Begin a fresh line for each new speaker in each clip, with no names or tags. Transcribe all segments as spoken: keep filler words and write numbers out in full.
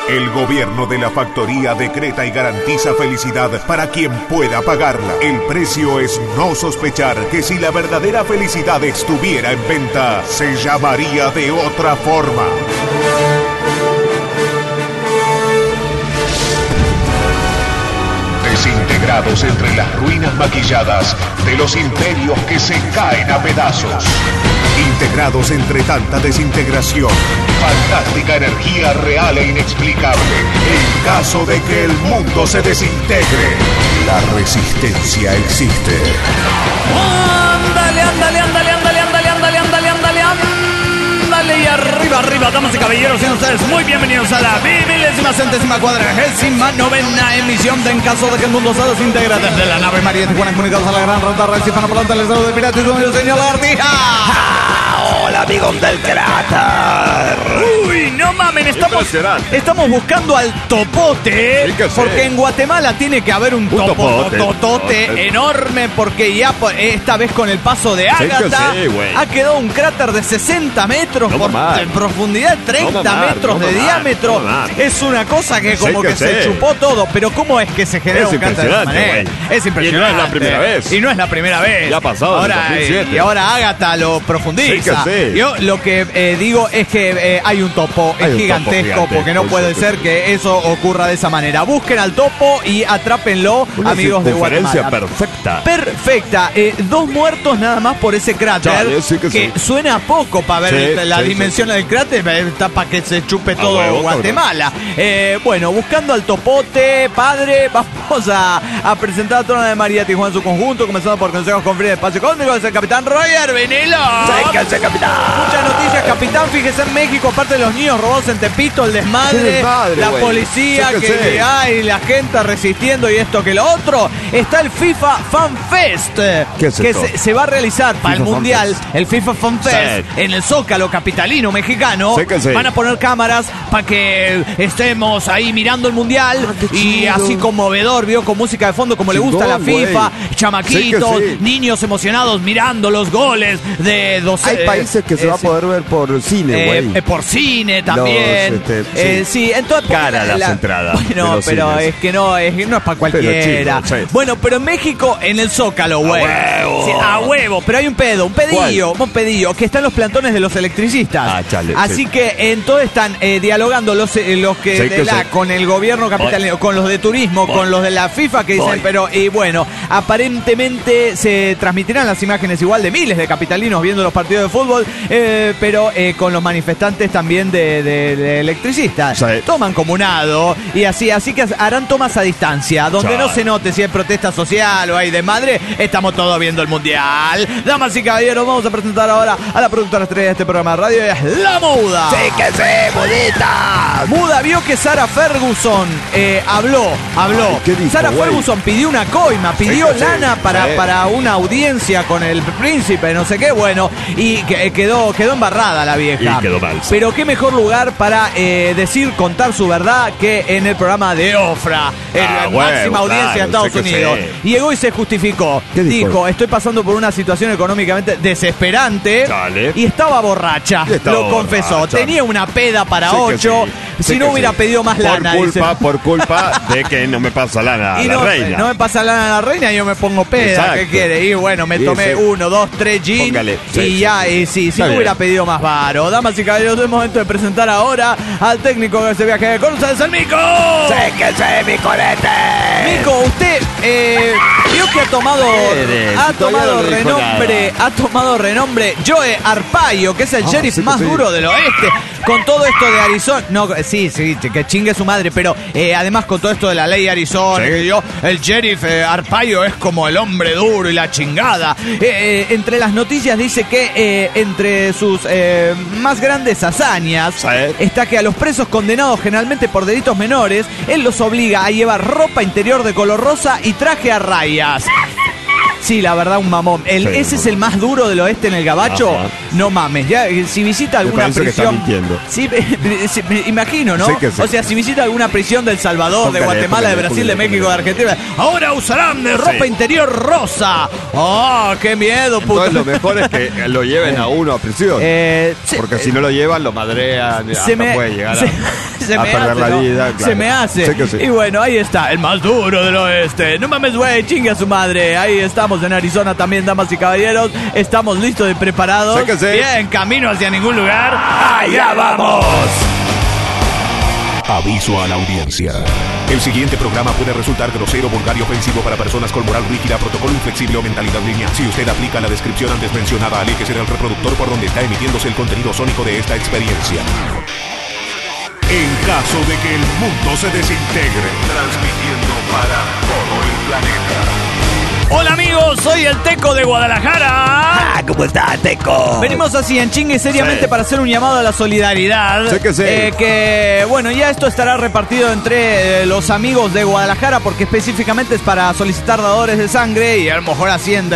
El gobierno de la factoría decreta y garantiza felicidad para quien pueda pagarla. El precio es no sospechar que si la verdadera felicidad estuviera en venta, se llamaría de otra forma. Desintegrados entre las ruinas maquilladas de los imperios que se caen a pedazos. Integrados entre tanta desintegración, fantástica energía real e inexplicable. En caso de que el mundo se desintegre, la resistencia existe.
Ándale, ándale, ándale, ándale, ándale, ándale, ándale, ándale, ándale. Y arriba, arriba, damas y caballeros, sean ustedes muy bienvenidos a la milésima centésima cuadragésima novena emisión de En Caso de que el mundo se desintegre, desde la nave María de Tijuana, comunicados a la gran rata Recife, Palanta, el estado de Pirata y su señor Lagartija. Hola, amigos del cráter. Uy, no mamen, estamos, estamos buscando al topote, sí, porque en Guatemala tiene que haber un, un topo, topote, totote no, enorme, porque ya esta vez con el paso de Ágata sí, sí, ha quedado un cráter de sesenta metros no por en profundidad, treinta no mamar, metros no de mamar, diámetro. No es una cosa que como sí que, que se chupó todo, pero ¿cómo es que se genera es un cráter de esa manera? Es impresionante.
Y no es la primera vez.
Y no es la primera vez.
Ya ha pasado
ahora,
en
y ahora Ágata lo profundiza. Sí sí. Yo lo que eh, digo es que eh, hay un topo hay es un gigantesco, topo gigantesco, porque no puede sí, ser sí. que eso ocurra de esa manera. Busquen al topo y atrápenlo, una amigos de Guatemala.
perfecta.
Perfecta. Eh, dos muertos nada más por ese cráter, Chale, sí que, que sí. suena poco para ver sí, la sí, dimensión sí. del cráter, está para que se chupe todo ah, bueno, Guatemala. Eh, bueno, buscando al topote, padre, vamos a, a presentar a toda la de María Tijuana en su conjunto, comenzando por consejos con Free de Espacio Cósmico, es el capitán Roger Vinilo.
¡Séquese, capitán!
Muchas noticias, capitán. Fíjese en México, aparte de los niños robados en Tepito, el desmadre, desmadre la wey. policía que, que hay, la gente resistiendo y esto que lo otro. Está el FIFA Fan Fest, que se, se va a realizar FIFA para el Mundial, Fest. el FIFA Fan Fest, sí. en el Zócalo capitalino mexicano. Sí sí. Van a poner cámaras para que estemos ahí mirando el Mundial ah, y así conmovedor, vio, con música de fondo como chingón, le gusta a la FIFA, wey. chamaquitos, sí sí. niños emocionados mirando los goles de dos.
Hay países que eh, se va a poder ver por cine, güey.
Eh, por cine también. Los, este, eh, sí. sí, entonces
cara las la, entradas.
Bueno, pero cines. es que no es, no es para cualquiera. Pero chico, sí. Bueno, pero en México, en el Zócalo, güey. A huevo. Sí, a huevo, pero hay un pedo, un pedillo, ¿Cuál? un pedillo, que está en los plantones de los electricistas. Ah, chale, Así sí. que entonces están eh, dialogando los, eh, los que, sí, de que la, sí. con el gobierno capitalino, Voy. con los de turismo, Voy. con los de la FIFA que dicen, Voy. pero y bueno, aparentemente se transmitirán las imágenes igual de miles de capitalinos viendo los partidos de fútbol, eh, pero eh, con los manifestantes también de, de, de electricistas. Sí. Toman comunado y así, así que harán tomas a distancia, donde sí. no se note si hay protesta social o hay de madre, estamos todos viendo el Mundial. Damas y caballeros, vamos a presentar ahora a la productora estrella de este programa de radio, es La Muda.
Sí que sí, Mudita.
Muda vio que Sarah Ferguson eh, habló, habló. Ay, dijo, Sarah wey? Ferguson pidió una coima, pidió sí lana sí. para, sí. para una audiencia con el príncipe, no sé qué, bueno, y que, quedó, quedó embarrada la vieja.
Y quedó mal.
Pero qué mejor lugar para eh, decir, contar su verdad que en el programa de Ofra, en ah, la bueno, máxima audiencia claro, de Estados Unidos. Sí. Llegó y se justificó. Dijo? dijo, estoy pasando por una situación económicamente desesperante. Dale. Y estaba borracha, estaba lo confesó. Borracha. Tenía una peda para sí ocho. Sí. Si sí no hubiera sí. pedido más
por
lana.
Culpa,
dice.
Por culpa de que no me pasa lana a
y
la
no,
reina.
No me pasa lana a la reina y yo me pongo peda. Exacto. ¿Qué quiere? Y bueno, me tomé sí, sí. uno, dos, tres gin. Póngale. Y sí, ya, sí. y sí, si no hubiera pedido más varo. Damas y caballeros, es momento de presentar ahora al técnico de este viaje con ustedes, el Mico.
¡Sé que sé, mi colete!
Mico, usted eh, vio que ha tomado ha tomado renombre, ha tomado renombre Joe Arpaio, que es el ah, sheriff sí más sí. duro del oeste, con todo esto de Arizona. No, sí, sí, que chingue su madre, pero eh, además con todo esto de la ley Arizona, sí. que yo, el sheriff eh, Arpaio es como el hombre duro y la chingada. Eh, eh, entre las noticias dice que eh, entre sus eh, más grandes hazañas sí. está que a los presos condenados generalmente por delitos menores, él los obliga a llevar ropa interior de color rosa y traje a rayas. Sí, la verdad, un mamón. El, sí, ese no. es el más duro del oeste en el Gabacho. Ajá. No mames. Ya, si visita alguna prisión.
Que está
sí, sí, me imagino, ¿no? Sí que sí. O sea, si visita alguna prisión de El Salvador, póngale, de Guatemala, póngale, de Brasil, póngale, de México, póngale. de Argentina, ahora usarán de ropa sí. interior rosa. ¡Oh, qué miedo, puto!
Entonces, lo mejor es que lo lleven a uno a prisión. Eh, porque se, si no lo llevan, lo madrean.
Se me,
puede llegar
se,
a...
se
a
me
perder
hace,
la
¿no?
vida, claro.
Se me hace.
Sé que sí.
Y bueno, ahí está, el más duro del oeste. No mames, güey, chingue a su madre. Ahí estamos en Arizona también, damas y caballeros. Estamos listos y preparados.
Sé que sí.
Bien, camino hacia ningún lugar. ¡Allá vamos!
Aviso a la audiencia. El siguiente programa puede resultar grosero, vulgar y ofensivo para personas con moral rígida, protocolo inflexible o mentalidad lineal. Si usted aplica la descripción antes mencionada, aléjese del reproductor por donde está emitiéndose el contenido sónico de esta experiencia. En caso de que el mundo se desintegre, transmitiendo para todo el planeta.
Hola amigos, soy el Teco de Guadalajara.
Ah, ¿cómo está, Teco?
Venimos así en chingue seriamente
Sí.
para hacer un llamado a la solidaridad.
Sé que sí.
Eh, que bueno, ya esto estará repartido entre eh, los amigos de Guadalajara porque específicamente es para solicitar dadores de sangre y a lo mejor haciendo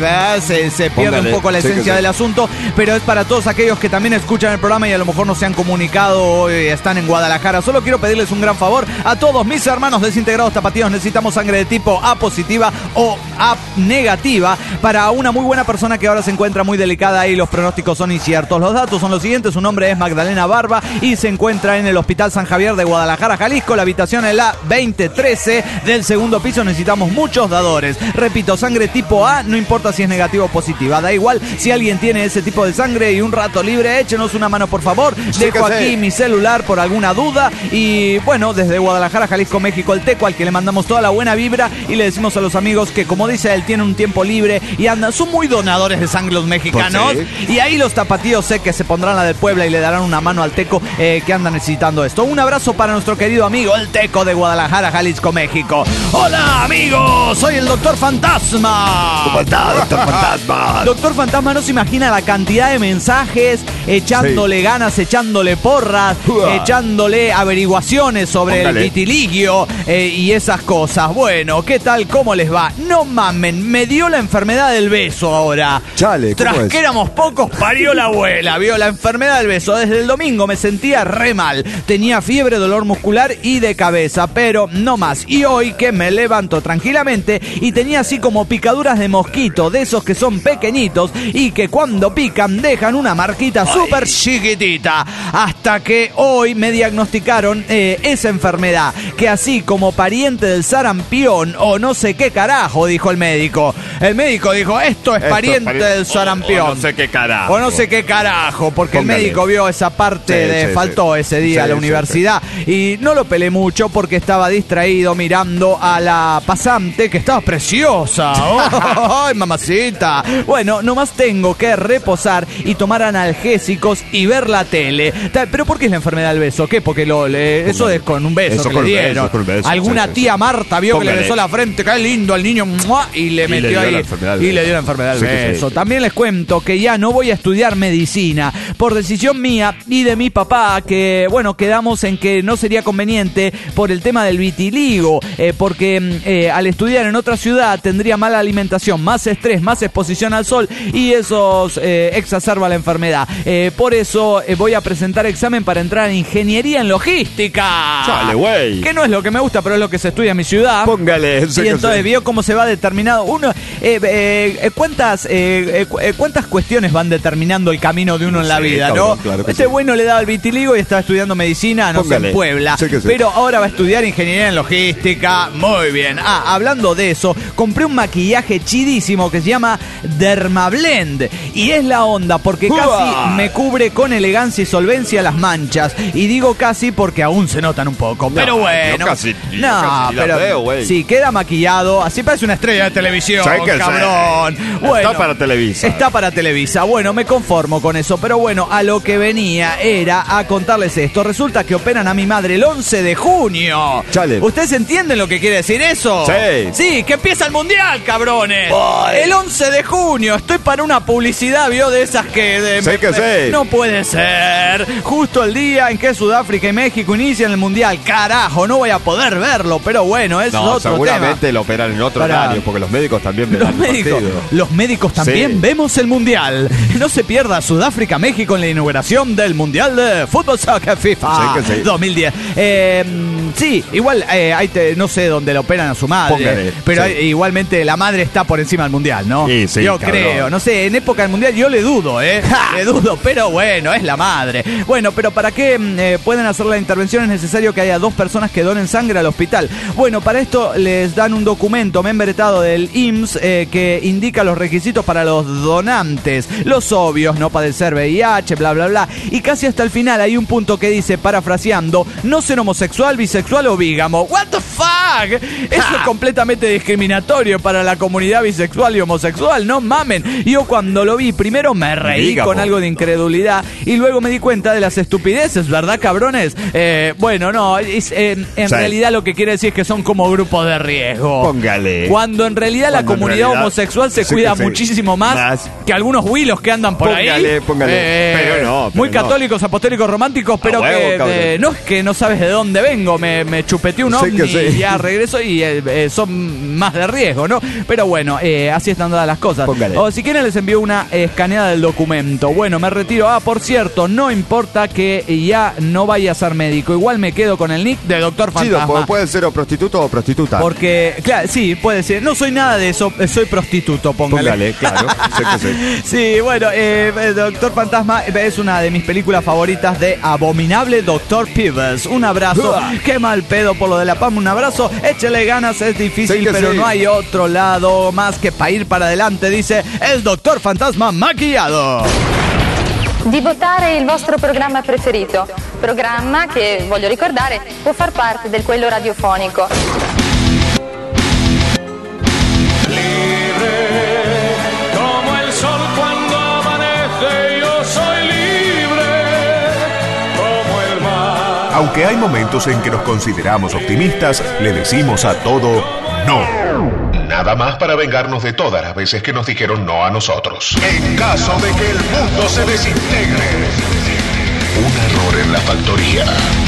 se, se pierde
Póngale.
un poco la
Sé que
esencia
sí.
del asunto, pero es para todos aquellos que también escuchan el programa y a lo mejor no se han comunicado y están en Guadalajara. Solo quiero pedirles un gran favor a todos mis hermanos desintegrados tapatíos. Necesitamos sangre de tipo A positiva o A negativa para una muy buena persona que ahora se encuentra muy delicada y los pronósticos son inciertos. Los datos son los siguientes: su nombre es Magdalena Barba y se encuentra en el Hospital San Javier de Guadalajara, Jalisco. La habitación es la veinte trece del segundo piso. Necesitamos muchos dadores. Repito, sangre tipo A, no importa si es negativa o positiva, da igual. Si alguien tiene ese tipo de sangre y un rato libre, échenos una mano por favor. Dejo aquí mi celular por alguna duda. Y bueno, desde Guadalajara, Jalisco, México, el Teco, al que le mandamos toda la buena vibra y le decimos a los amigos que, como dice él, tienen un tiempo libre y andan, son muy donadores de sangre los mexicanos.
Pues sí.
Y ahí los tapatíos sé que se pondrán la del Puebla y le darán una mano al Teco eh, que anda necesitando esto. Un abrazo para nuestro querido amigo, el Teco de Guadalajara, Jalisco, México. Hola amigos, soy el Doctor Fantasma.
¿Cómo está, Doctor Fantasma?
Doctor Fantasma no se imagina la cantidad de mensajes echándole
Sí.
ganas, echándole porras,
Uah.
echándole averiguaciones sobre
Póngale.
el vitiligio eh, y esas cosas. Bueno, ¿qué tal? ¿Cómo les va? No mamen, me dio la enfermedad del beso ahora.
Chale, ¿cómo
Tras
es?
que éramos pocos, parió la abuela. Vio la enfermedad del beso. Desde el domingo me sentía re mal. Tenía fiebre, dolor muscular y de cabeza, pero no más. Y hoy que me levanto tranquilamente y tenía así como picaduras de mosquito, de esos que son pequeñitos y que cuando pican dejan una marquita súper chiquitita. Hasta que hoy me diagnosticaron eh, esa enfermedad, que así como pariente del sarampión o no sé qué carajo, dijo el médico. El médico dijo, esto es
Esto es
pariente
pari-
del
o-
sarampión.
o no sé qué carajo.
O no sé qué carajo, porque
Póngale.
el médico vio esa parte
Sí,
de
sí,
faltó
sí.
ese día a
Sí,
la
sí,
universidad y no lo pelé mucho porque estaba distraído mirando a la pasante que estaba preciosa. ¡Ay, mamacita! Bueno, nomás tengo que reposar y tomar analgésicos y ver la tele. Ta- ¿Pero por qué es la enfermedad del beso? ¿Qué? Porque lo, le- eso es con un beso
Eso
que
con
le
un beso,
dieron.
con un beso,
Alguna
sí, sí,
tía
sí.
Marta vio que le
Póngale.
besó la frente, qué lindo al niño, ¡mua! Y le
Y le
metió
dio
ahí
la enfermedad del
y le
beso.
dio la enfermedad del
Sí, que sí.
beso. También les cuento que ya no voy a estudiar medicina por decisión mía y de mi papá, que bueno, quedamos en que no sería conveniente por el tema del vitiligo, eh, porque mm, eh, al estudiar en otra ciudad tendría mala alimentación, más estrés, más exposición al sol y eso eh, exacerba la enfermedad. Eh, por eso eh, voy a presentar examen para entrar en ingeniería en logística.
Chale, güey.
Que no es lo que me gusta, pero es lo que se estudia en mi ciudad.
Póngale. sé
Y
que
entonces
sí.
vio cómo se va determinado uno eh, eh, eh, cuántas eh, eh, cu- eh, cuántas cuestiones van determinando el camino de uno en la
Sí,
vida,
cabrón,
¿no?
claro que
Este
sí.
güey no le daba el vitiligo y estaba estudiando medicina, no sé,
Póngale.
en Puebla,
Sí que sí.
pero ahora va a estudiar ingeniería en logística. Muy bien. Ah, hablando de eso, compré un maquillaje chidísimo que se llama Dermablend y es la onda porque
Uah.
casi me cubre con elegancia y solvencia las manchas y digo casi porque aún se notan un poco, pero
No,
bueno.
yo casi- yo
no,
casi ni la
pero
veo, güey.
sí, queda maquillado, así parece una estrella de televisión,
¿Sabe qué?
cabrón.
Está
Bueno,
para Televisa.
Está para Televisa. Bueno, me conformo con eso, pero bueno, a lo que venía era a contarles esto. Resulta que operan a mi madre el once de junio.
Chale.
¿Ustedes entienden lo que quiere decir eso?
Sí.
Sí, que empieza el mundial, cabrones. El once de junio. Estoy para una publicidad, vio, de esas que... de-
Sí que sí.
No puede ser. Justo el día en que Sudáfrica y México inician el mundial. Carajo, no voy a poder verlo, pero bueno, es
No,
otro tema.
seguramente lo operan en otro
Pará,
horario. Obvio, porque los médicos también ven
Los
el
médicos,
partido.
los médicos también
Sí.
vemos el Mundial. No se pierda Sudáfrica, México en la inauguración del Mundial de Fútbol Soccer FIFA
Sí que sí.
dos mil diez. Eh, sí, igual eh, hay te- no sé dónde le operan a su madre,
Póngale,
pero
sí.
hay- igualmente la madre está por encima del Mundial, ¿no?
Sí, sí,
yo
cabrón.
creo, no sé, en época del Mundial yo le dudo, ¿eh? Le dudo, pero bueno, es la madre. Bueno, pero para que eh, puedan hacer la intervención es necesario que haya dos personas que donen sangre al hospital. Bueno, para esto les dan un documento membretado del I M S S eh, que indica los requisitos para los donantes, los obvios, no padecer V I H, bla, bla, bla. Y casi hasta el final hay un punto que dice, parafraseando, no ser homosexual, bisexual o bígamo. What the fuck? Eso es completamente discriminatorio para la comunidad bisexual y homosexual, no mamen. Yo cuando lo vi, primero me reí
Bígamo.
con algo de incredulidad y luego me di cuenta de las estupideces, ¿verdad, cabrones? Eh, bueno, no, es, eh, en
Sí.
realidad lo que quiere decir es que son como grupos de riesgo.
Póngale.
Cuando en realidad la
Cuando en
comunidad
realidad-
homosexual se
sí
cuida
que sí.
muchísimo más,
Más.
que algunos huilos que andan por ahí.
Póngale, póngale.
Eh,
Pero no, pero
muy
no.
católicos, apostólicos, románticos, pero
huevo,
que
cabrón.
eh, no es que no sabes de dónde vengo, me, me chupeteé un
Sí
ovni
que sí.
y ya regreso y eh, eh, son más de riesgo, ¿no? Pero bueno, eh, así están dadas las cosas.
Póngale.
O si quieren les envío una eh, escaneada del documento. Bueno, me retiro. Ah, por cierto, no importa que ya no vaya a ser médico. Igual me quedo con el nick de Doctor
Chido,
Fantasma.
pu- puede ser o prostituto o prostituta.
Porque, claro, sí, puede ser. No soy nada de eso, eh, soy prostituto, póngale.
Póngale, claro. Sé que sí.
Sí, bueno, eh, eh, Doctor Fantasma es una de mis películas favoritas de Abominable Doctor Peeves. Un abrazo. Qué mal pedo por lo de la P A M. Un abrazo. Échele ganas, es difícil,
Sí que
pero
sí.
no hay otro lado más que para ir para adelante, dice el Doctor Fantasma maquillado.
Di votare il vostro programma preferito, programma che, voglio ricordare, può far parte del quello radiofonico.
Como el sol cuando amanece, yo soy libre como el mar.
Aunque hay momentos en que nos consideramos optimistas, le decimos a todo no. Nada más para vengarnos de todas las veces que nos dijeron no a nosotros. En caso de que el mundo se desintegre, un error en la factoría.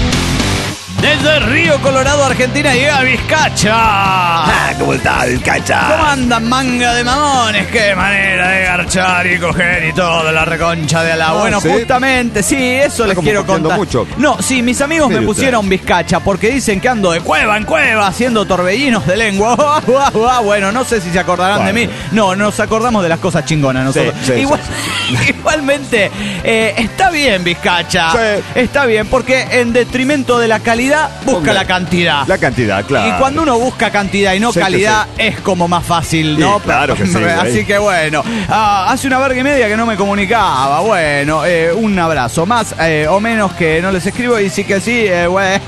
Desde Río Colorado, Argentina, llega Vizcacha.
Ah, ¿cómo está, Vizcacha?
¿Cómo andan, manga de mamones? Qué manera de garchar y coger y todo, la reconcha de la.
Ah,
bueno,
¿sí?
justamente, sí, eso les
como
quiero
cogiendo
contar.
mucho.
No, sí, mis amigos me
Mire usted.
pusieron Vizcacha porque dicen que ando de cueva en cueva haciendo torbellinos de lengua. Bueno, no sé si se acordarán de mí.
Bueno.
No, nos acordamos de las cosas chingonas nosotros.
Sí, sí,
Igual- Igualmente, eh, está bien Vizcacha.
Sí.
Está bien porque en detrimento de la calidad, busca
Ponga.
la cantidad.
La cantidad, claro.
Y cuando uno busca cantidad y no
Sí que
calidad, es como más fácil,
Sí,
¿no?
claro que sí,
Así
güey.
que bueno, ah, hace una verga y media que no me comunicaba. Bueno, eh, un abrazo. Más eh, o menos que no les escribo y sí que sí, eh, güey.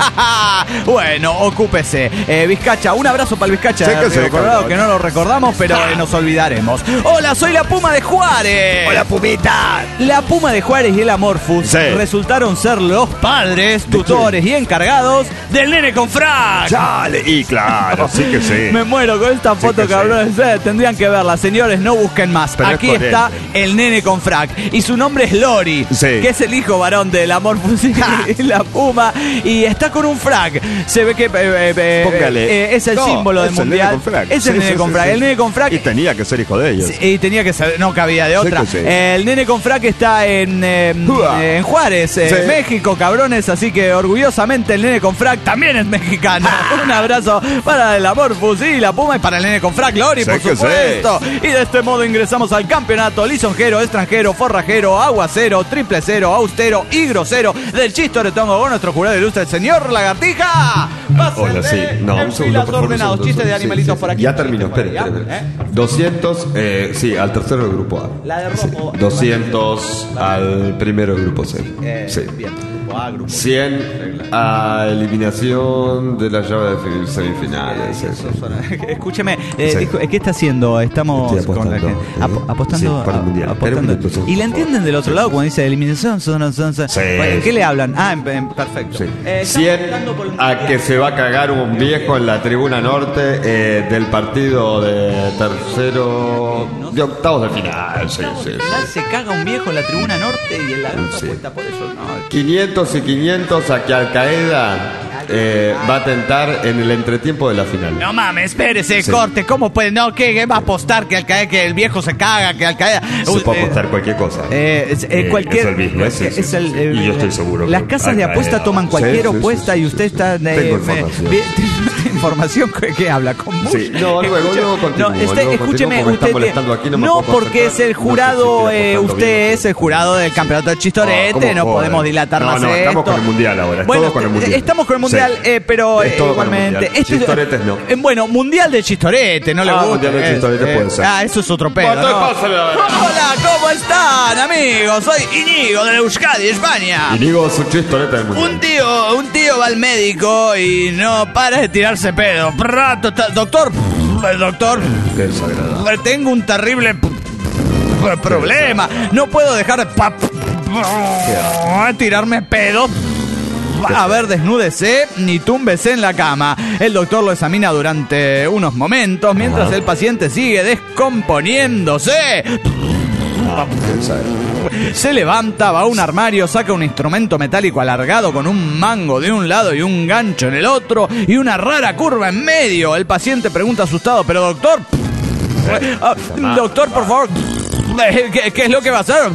Bueno, ocúpese. Eh, Vizcacha, un abrazo para el Vizcacha
Sí
de
que
Río
sí,
Colorado,
cabrón.
que no lo recordamos, pero eh, nos olvidaremos. Hola, soy la Puma de Juárez.
Hola, Pumita.
La Puma de Juárez y el Amorphous
Sí.
resultaron ser los padres, tutores y encargados del nene con frac.
Chale, y claro, sí que sí.
Me muero con esta foto,
que
cabrones. Eh, tendrían que verla, señores, no busquen más.
Pero es
Aquí
coherente.
está el nene con frac. Y su nombre es Lori,
Sí.
que es el hijo varón del Amorphous y la Puma. Y está con un frac. Se ve que eh, eh, eh,
Póngale.
eh, es el
No,
símbolo del
es el
mundial.
nene con frac.
Es el
Sí,
nene
sí,
con
sí,
frac.
sí.
El nene con frac.
Y tenía que ser hijo de ellos.
Sí, y tenía que ser, no cabía de
Sí
otra.
que sí.
El nene con frac está en, eh,
Uah.
en Juárez, eh,
Sí.
México, cabrones. Así que orgullosamente el nene con frac también es mexicano. Un abrazo para el Amorphous y la Puma y para el nene con frac, Lori,
Sí
por
que
supuesto. Y de este modo ingresamos al campeonato lisonjero, extranjero, forrajero, aguacero, triple cero, austero y grosero del Chistoretongo con nuestro jurado ilustre, el señor Lagartija.
Hola, sí. No,
en
un segundo,
filas
por favor. un
ordenados,
segundo,
chistes de
sí,
animalitos
sí,
por
sí.
aquí.
Ya terminó, espere,
¿Ya?
espere.
¿Eh?
doscientos, eh, sí, al tercero del grupo A.
La de
Sí.
rojo.
doscientos al primero del grupo C.
Eh,
Sí.
Bien, grupo A, grupo
cien a eliminación de la llave de fi- semifinales.
Eso
eso.
suena- Escúcheme, eh,
Sí.
dijo, ¿qué está haciendo? Estamos
Estoy
con la
apostando,
gente.
¿eh?
Ap- apostando.
Sí, para el
a-
Mundial.
apostando.
Espera un minuto, sí.
¿Y le entienden del otro lado cuando dice eliminación? Son, son, son-
Sí.
Bueno, ¿qué le hablan? Ah, en- en- perfecto.
Sí.
Eh, estamos
cien
apostando por el
a
Mundial.
que se va a cagar un viejo en la tribuna norte eh, del partido de tercero de octavos de final. Sí, sí,
Al
sí.
final se caga un viejo en la tribuna norte y el lagarto
Sí.
apuesta por eso. No,
quinientos y quinientos a que Al Qaeda eh, va a tentar en el entretiempo de la final.
No mames, espérese,
Sí.
corte. ¿Cómo puede? No, ¿qué, qué va a apostar? Que al caer, que el viejo se caga, que al caer.
Se
Uh,
puede
eh,
apostar cualquier cosa.
Eh, es, eh,
Eh,
cualquier.
es el mismo, es ese.
es el, eh,
Y yo estoy seguro
Las
que
casas de
va a
apuesta
caer.
toman cualquier
Sí, sí,
apuesta
sí,
y
sí,
usted
sí.
está.
Tengo
me-
información.
vi- información que, que habla con mucho.
Sí, no, luego,
Escuche-
luego continúo,
no, este,
luego continúo
escúcheme,
porque me está
usted.
molestando aquí, no me
no,
puedo
porque es
concentrar.
el
No sé si
jurado,
estoy
eh,
apostando
usted
bien.
es el jurado del campeonato de chistorete,
Ah, ¿cómo
no
joder?
podemos dilatar
No,
más
no, estamos
esto.
con el mundial ahora, es
Bueno,
todo con el mundial.
estamos con el mundial,
Sí.
eh, pero
Es
eh,
todo con el
igualmente.
mundial.
este-
Chistoretes no.
eh, bueno, mundial de chistorete, no le
Ah,
gusta.
mundial de
eh,
chistorete
eh,
puede ser.
Ah, eso es otro pedo.
Bueno,
¿no?
pásale, a ver.
Hola, ¿cómo están, amigos? Soy Íñigo de Euskadi, España.
Y digo su chistoreta del mundial.
Un tío, un tío va al médico y no para de tirarse pedo. Prrra, tota- Doctor, el doctor,
Qué desagradable.
tengo un terrible p- p- problema. No puedo dejar de pa- p- tirarme pedo. A ver, desnúdese ni túmbese en la cama. El doctor lo examina durante unos momentos mientras el paciente sigue descomponiéndose.
Qué desagradable.
Se levanta, va a un armario, saca un instrumento metálico alargado con un mango de un lado y un gancho en el otro y una rara curva en medio. El paciente pregunta asustado, pero doctor, ah, doctor, por favor, ¿qué, qué es lo que va a hacer?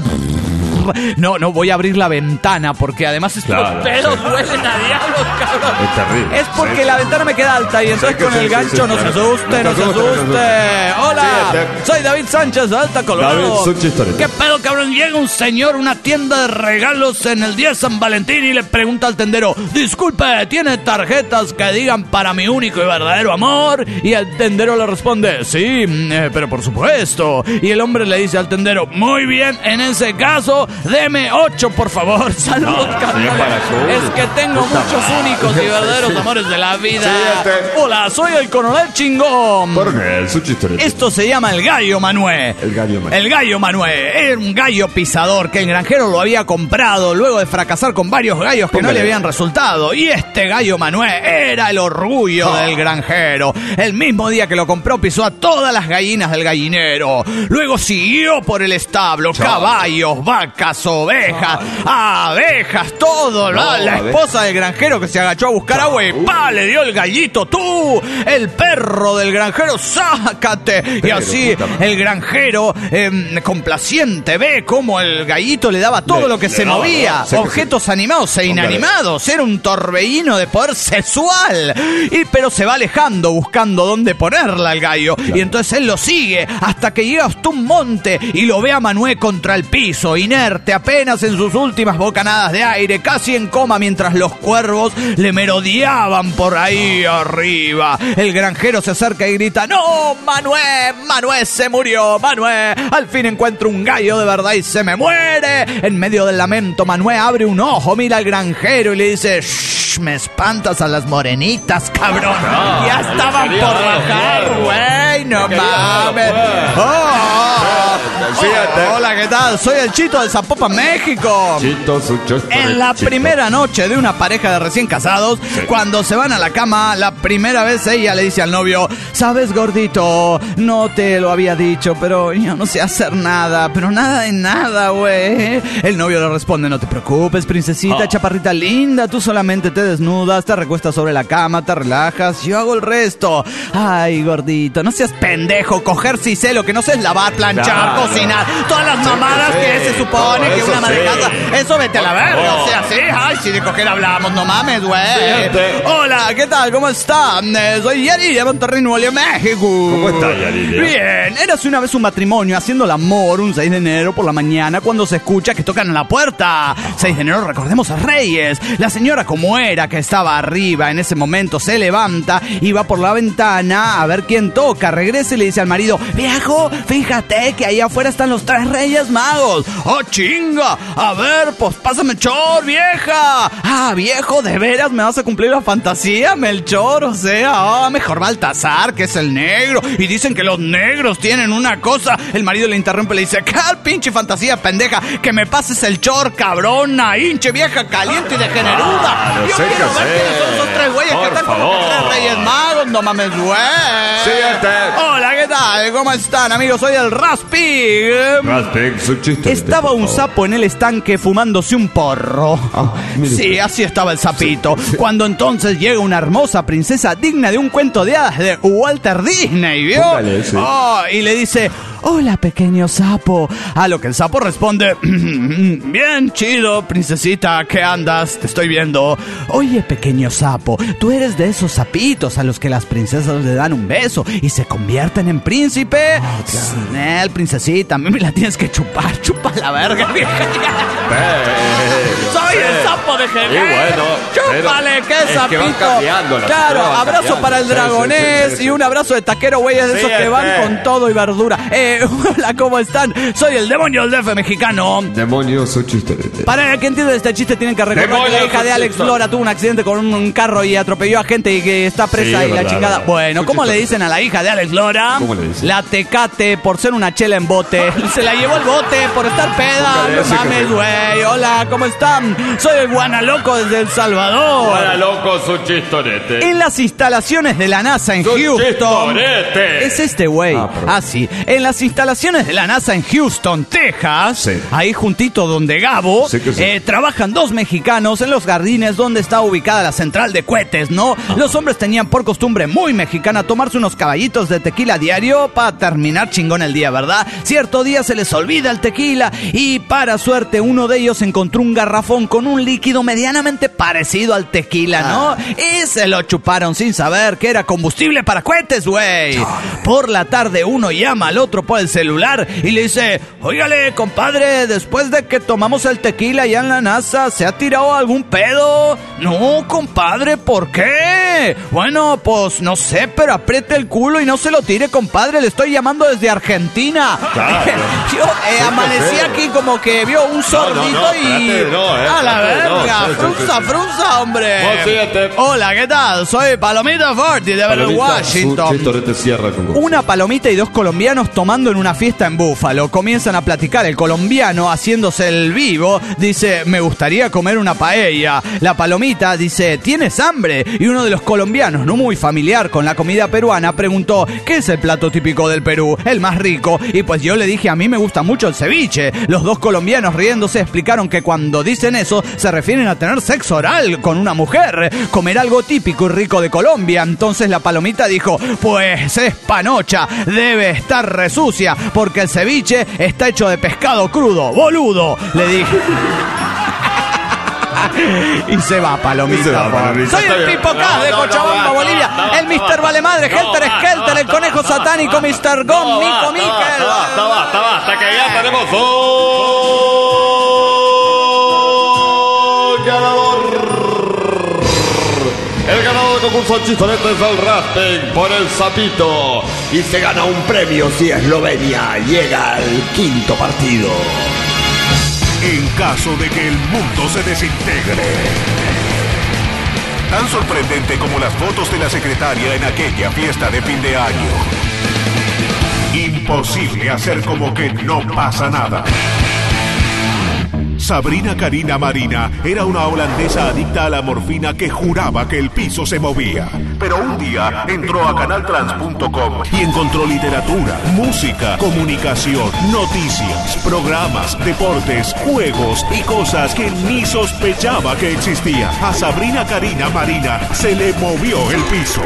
No, no, voy a abrir la ventana porque además estos
Claro,
pedos
sí.
huelen a diablos, cabrón.
Es terrible.
Es porque
Sí.
la ventana me queda alta y entonces
Sí, que
con
sí,
el
sí,
gancho
sí,
no se
claro.
asuste, no
No
se
se asuste, no se
asuste. Hola,
Sí, este-
soy David Sánchez de Alta Colorado.
David, su chistorete.
¿Qué pedo, cabrón? Llega un señor a una tienda de regalos en el día de San Valentín y le pregunta al tendero, disculpe, ¿tiene tarjetas que digan para mi único y verdadero amor? Y el tendero le responde, sí, eh, pero por supuesto. Y el hombre le dice al tendero, muy bien, en ese caso, deme ocho, por favor. Saludos,
No,
carnales.
señor, para su-
Es que tengo
Puta
muchos
madre.
únicos y verdaderos
Sí.
amores de la vida.
Sí, este-
Hola, soy el coronel Chingón.
¿Por qué? Su chistoreta.
Esto se llama el gallo Manué.
El gallo Manué.
El gallo Manué. Era un gallo pisador que el granjero lo había comprado luego de fracasar con varios gallos que no
Póngale.
le habían resultado. Y este gallo Manué era el orgullo
Ah.
del granjero. El mismo día que lo compró pisó a todas las gallinas del gallinero. Luego siguió por el establo. Caballos, vacas, ovejas, abejas, todo. La,
No,
la
abe-
esposa del granjero que se agachó a buscar agua y ¡pa! Le dio el gallito. Tú, el perro del granjero, sácate. Y
Pero,
así
puta madre.
el granjero, eh, complaciente, ve cómo el gallito le daba todo
Le-
lo que
le
se
daba,
movía.
¿no? Sí,
Objetos animados e inanimados. Era un torbellino de poder sexual. Y, pero se va alejando buscando dónde ponerla el gallo. Y entonces él lo sigue hasta que llega hasta un monte y lo ve a Manuel contra el piso, inerte, apenas en sus últimas bocanadas de aire, casi en coma mientras los cuervos le merodeaban por ahí arriba. El granjero se acerca y grita, ¡no, Manuel! ¡Manuel se murió! ¡Manuel! Al fin encuentro un gallo de verdad y se me muere. En medio del lamento, Manuel abre un ojo, mira al granjero y le dice, ¡shh! Me espantas a las morenitas, cabrón. Ya estaban por bajar, güey. No mames. Oh, oh, oh. Hola, ¿qué tal? Soy el Chito de Zapopan, México.
Chito, su chistoreta.
En la
Chito.
primera noche de una pareja de recién casados, cuando se van a la cama, la primera vez ella le dice al novio, sabes, gordito, no te lo había dicho, pero yo no sé hacer nada, pero nada de nada, güey. El novio le responde, no te preocupes, princesita, chaparrita linda, tú solamente te desnudas, te recuestas sobre la cama, te relajas, yo hago el resto. Ay, gordito, no seas pendejo, coger sí sé, lo que no sé es lavar, planchar,
Claro.
cocinar, todas las mamadas
sí,
que se supone
todo
que
eso
una ama de
sí.
casa, eso vete a la
Por
verga,
favor.
o sea, sí, ay, si de coger hablamos, no mames, güey.
Siguiente.
Hola, ¿qué tal? ¿Cómo están? Eh, soy Yari de Monterrey, Nuevo León, México.
¿Cómo está, Yari?
Bien, érase una vez un matrimonio haciendo el amor un seis de enero por la mañana cuando se escucha que tocan a la puerta. seis de enero, recordemos a Reyes. La señora como era que estaba arriba en ese momento se levanta y va por la ventana a ver quién toca. Regresa y le dice al marido, viejo, fíjate que ahí afuera están los tres Reyes Magos. ¡Oh, chinga! A ver, pues pásame el chor, vieja. Ah, viejo, ¿de veras me vas a cumplir la fantasía, Melchor? O sea, ah, mejor Baltasar, que es el negro. Y dicen que los negros tienen una cosa. El marido le interrumpe y le dice, ¿qué pinche fantasía, pendeja? Que me pases el chor, cabrona, hinche vieja, caliente y degeneruda.
Claro,
Yo
sé
quiero
que
ver
sé.
quiénes son esos tres güeyes que
Por
están como que
favor.
tres Reyes Magos. No mames, güey.
Siguiente.
Hola, ¿qué tal? ¿Cómo están, amigos? Soy el Raspi.
Raspig, su chistoreta.
Estaba un un sapo en el estanque fumándose un porro.
Ah, mire.
Sí, así estaba el sapito. Cuando entonces llega una hermosa princesa digna de un cuento de hadas de Walter Disney, ¿vio?
Póngale, sí.
Oh, y le dice: hola, pequeño sapo. A lo que el sapo responde: bien chido, princesita, ¿qué andas? Te estoy viendo. Oye, pequeño sapo, tú eres de esos sapitos a los que las princesas le dan un beso y se convierten en príncipe.
Ah, claro.
El princesita, a mí me la tienes que chupar. Chupa la verga, vieja. Soy el sapo de Jerez.
Y bueno,
chúpale,
pero
qué
es que
sapito.
van cambiando, las
Claro,
cosas van
abrazo
cambiando.
para el
Sí, sí,
dragonés
sí, sí, sí.
y un abrazo de taquero, güeyes, de
Sí,
esos que van
este.
con todo y verdura. Eh, hola, ¿cómo están? Soy el demonio del D F mexicano.
Demonios o chistorete.
Para el que entienda este chiste tienen que recordar que la
Demonios,
hija de Alex
chiste.
Lora tuvo un accidente con un, un carro y atropelló a gente y que está presa
Sí,
y la
verdad,
chingada.
verdad.
Bueno, ¿cómo
Chiste.
le dicen a la hija de Alex Lora?
¿Cómo le dicen?
La Tecate por ser una chela en bote. Se la llevó el bote por estar peda.
Póngale
No
ese
mames,
que-
güey. Hola, ¿cómo están? Soy el Guanaloco desde El Salvador.
Para loco su chistorete.
En las instalaciones de la NASA en
Su
Houston.
chistorete.
Es este güey.
Ah, perdón.
Ah, sí. En las instalaciones de la NASA en Houston, Texas.
Sí.
Ahí juntito donde Gabo.
Sí que sí.
eh, trabajan dos mexicanos en los jardines donde está ubicada la central de cohetes, ¿no? Los hombres tenían por costumbre muy mexicana tomarse unos caballitos de tequila diario para terminar chingón el día, ¿verdad? Cierto día se les olvida el tequila y para suerte uno de ellos encontró un garrafón con un líquido medianamente parecido al tequila, ¿no? Y se lo chuparon sin saber que era combustible para cohetes, güey. Por la tarde uno llama al otro por el celular y le dice: óigale, compadre, después de que tomamos el tequila allá en la NASA, ¿se ha tirado algún pedo? No, compadre, ¿por qué? Bueno, pues no sé, pero apriete el culo y no se lo tire, compadre, le estoy llamando desde Argentina.
Claro.
Yo eh, amanecí aquí como que vio un sorbito
no,
y...
espérate, no, eh,
a la
espérate, no,
verga,
sí, sí,
frunza,
sí.
frunza, hombre.
Vos síguete.
Hola, ¿qué tal? Soy Palomita Forti de Bell
Palomita,
Washington.
Su chistorete cierra con vos.
Una palomita y dos colombianos tomando en una fiesta en Búfalo. Comienzan a platicar. El colombiano, haciéndose el vivo, dice: me gustaría comer una paella. La palomita dice: ¿tienes hambre? Y uno de los colombianos, no muy familiar con la comida peruana, preguntó: ¿qué es el plato típico del Perú? El más rico. Y pues yo le dije: a mí me gusta mucho el ceviche. Los dos colombianos, riéndose, explicaron que cuando dicen eso se refieren a tener sexo oral con una mujer, comer algo típico y rico de Colombia. Entonces la palomita dijo: pues es panocha, debe estar resucia, porque el ceviche está hecho de pescado crudo, boludo, le dije. Y se va, palomita.
Y se va, palomita.
Soy
Está
el
bien.
Pipo K
No,
de
no,
Cochabamba,
no, no,
Bolivia.
no, no,
el mister
no,
Valemadre,
no,
Helter
basta,
Skelter, el conejo
basta,
satánico, mister
no,
Gon, Mico
basta,
Miquel.
Basta, basta, basta, que ya tenemos un ganador. El ganador del concurso Chistorete es el Rasping por el Sapito.
Y se gana un premio si Eslovenia llega al quinto partido.
En caso de que el mundo se desintegre. Tan sorprendente como las fotos de la secretaria en aquella fiesta de fin de año. Imposible hacer como que no pasa nada. Sabrina Karina Marina era una holandesa adicta a la morfina que juraba que el piso se movía. Pero un día entró a canal trans punto com y encontró literatura, música, comunicación, noticias, programas, deportes, juegos y cosas que ni sospechaba que existían. A Sabrina Karina Marina se le movió el piso.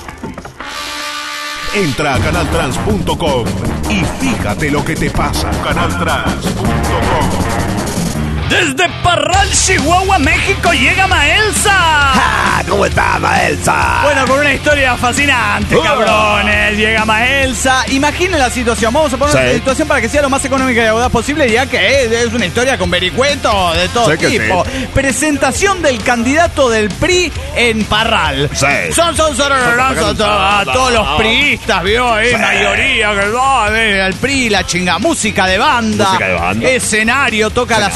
Entra a canal trans punto com y fíjate lo que te pasa. canal trans punto com.
Desde Parral, Chihuahua, México, llega Maelsa.
¡Ah! ¿Cómo está, Maelsa?
Bueno, con una historia fascinante,
Uh.
cabrones. Llega Maelsa. Imaginen la situación. Vamos a poner
Sí.
la situación para que sea lo más económica y audaz posible, ya que es, es una historia con vericuetos de todo
Sí que
tipo. Presentación del candidato del P R I en Parral.
Sí.
Son, son, son, son, son, son, a todos los priistas, vio, eh, mayoría, que no, eh, el P R I, la chinga, música de banda,
Música de banda.
escenario, toca la Sonora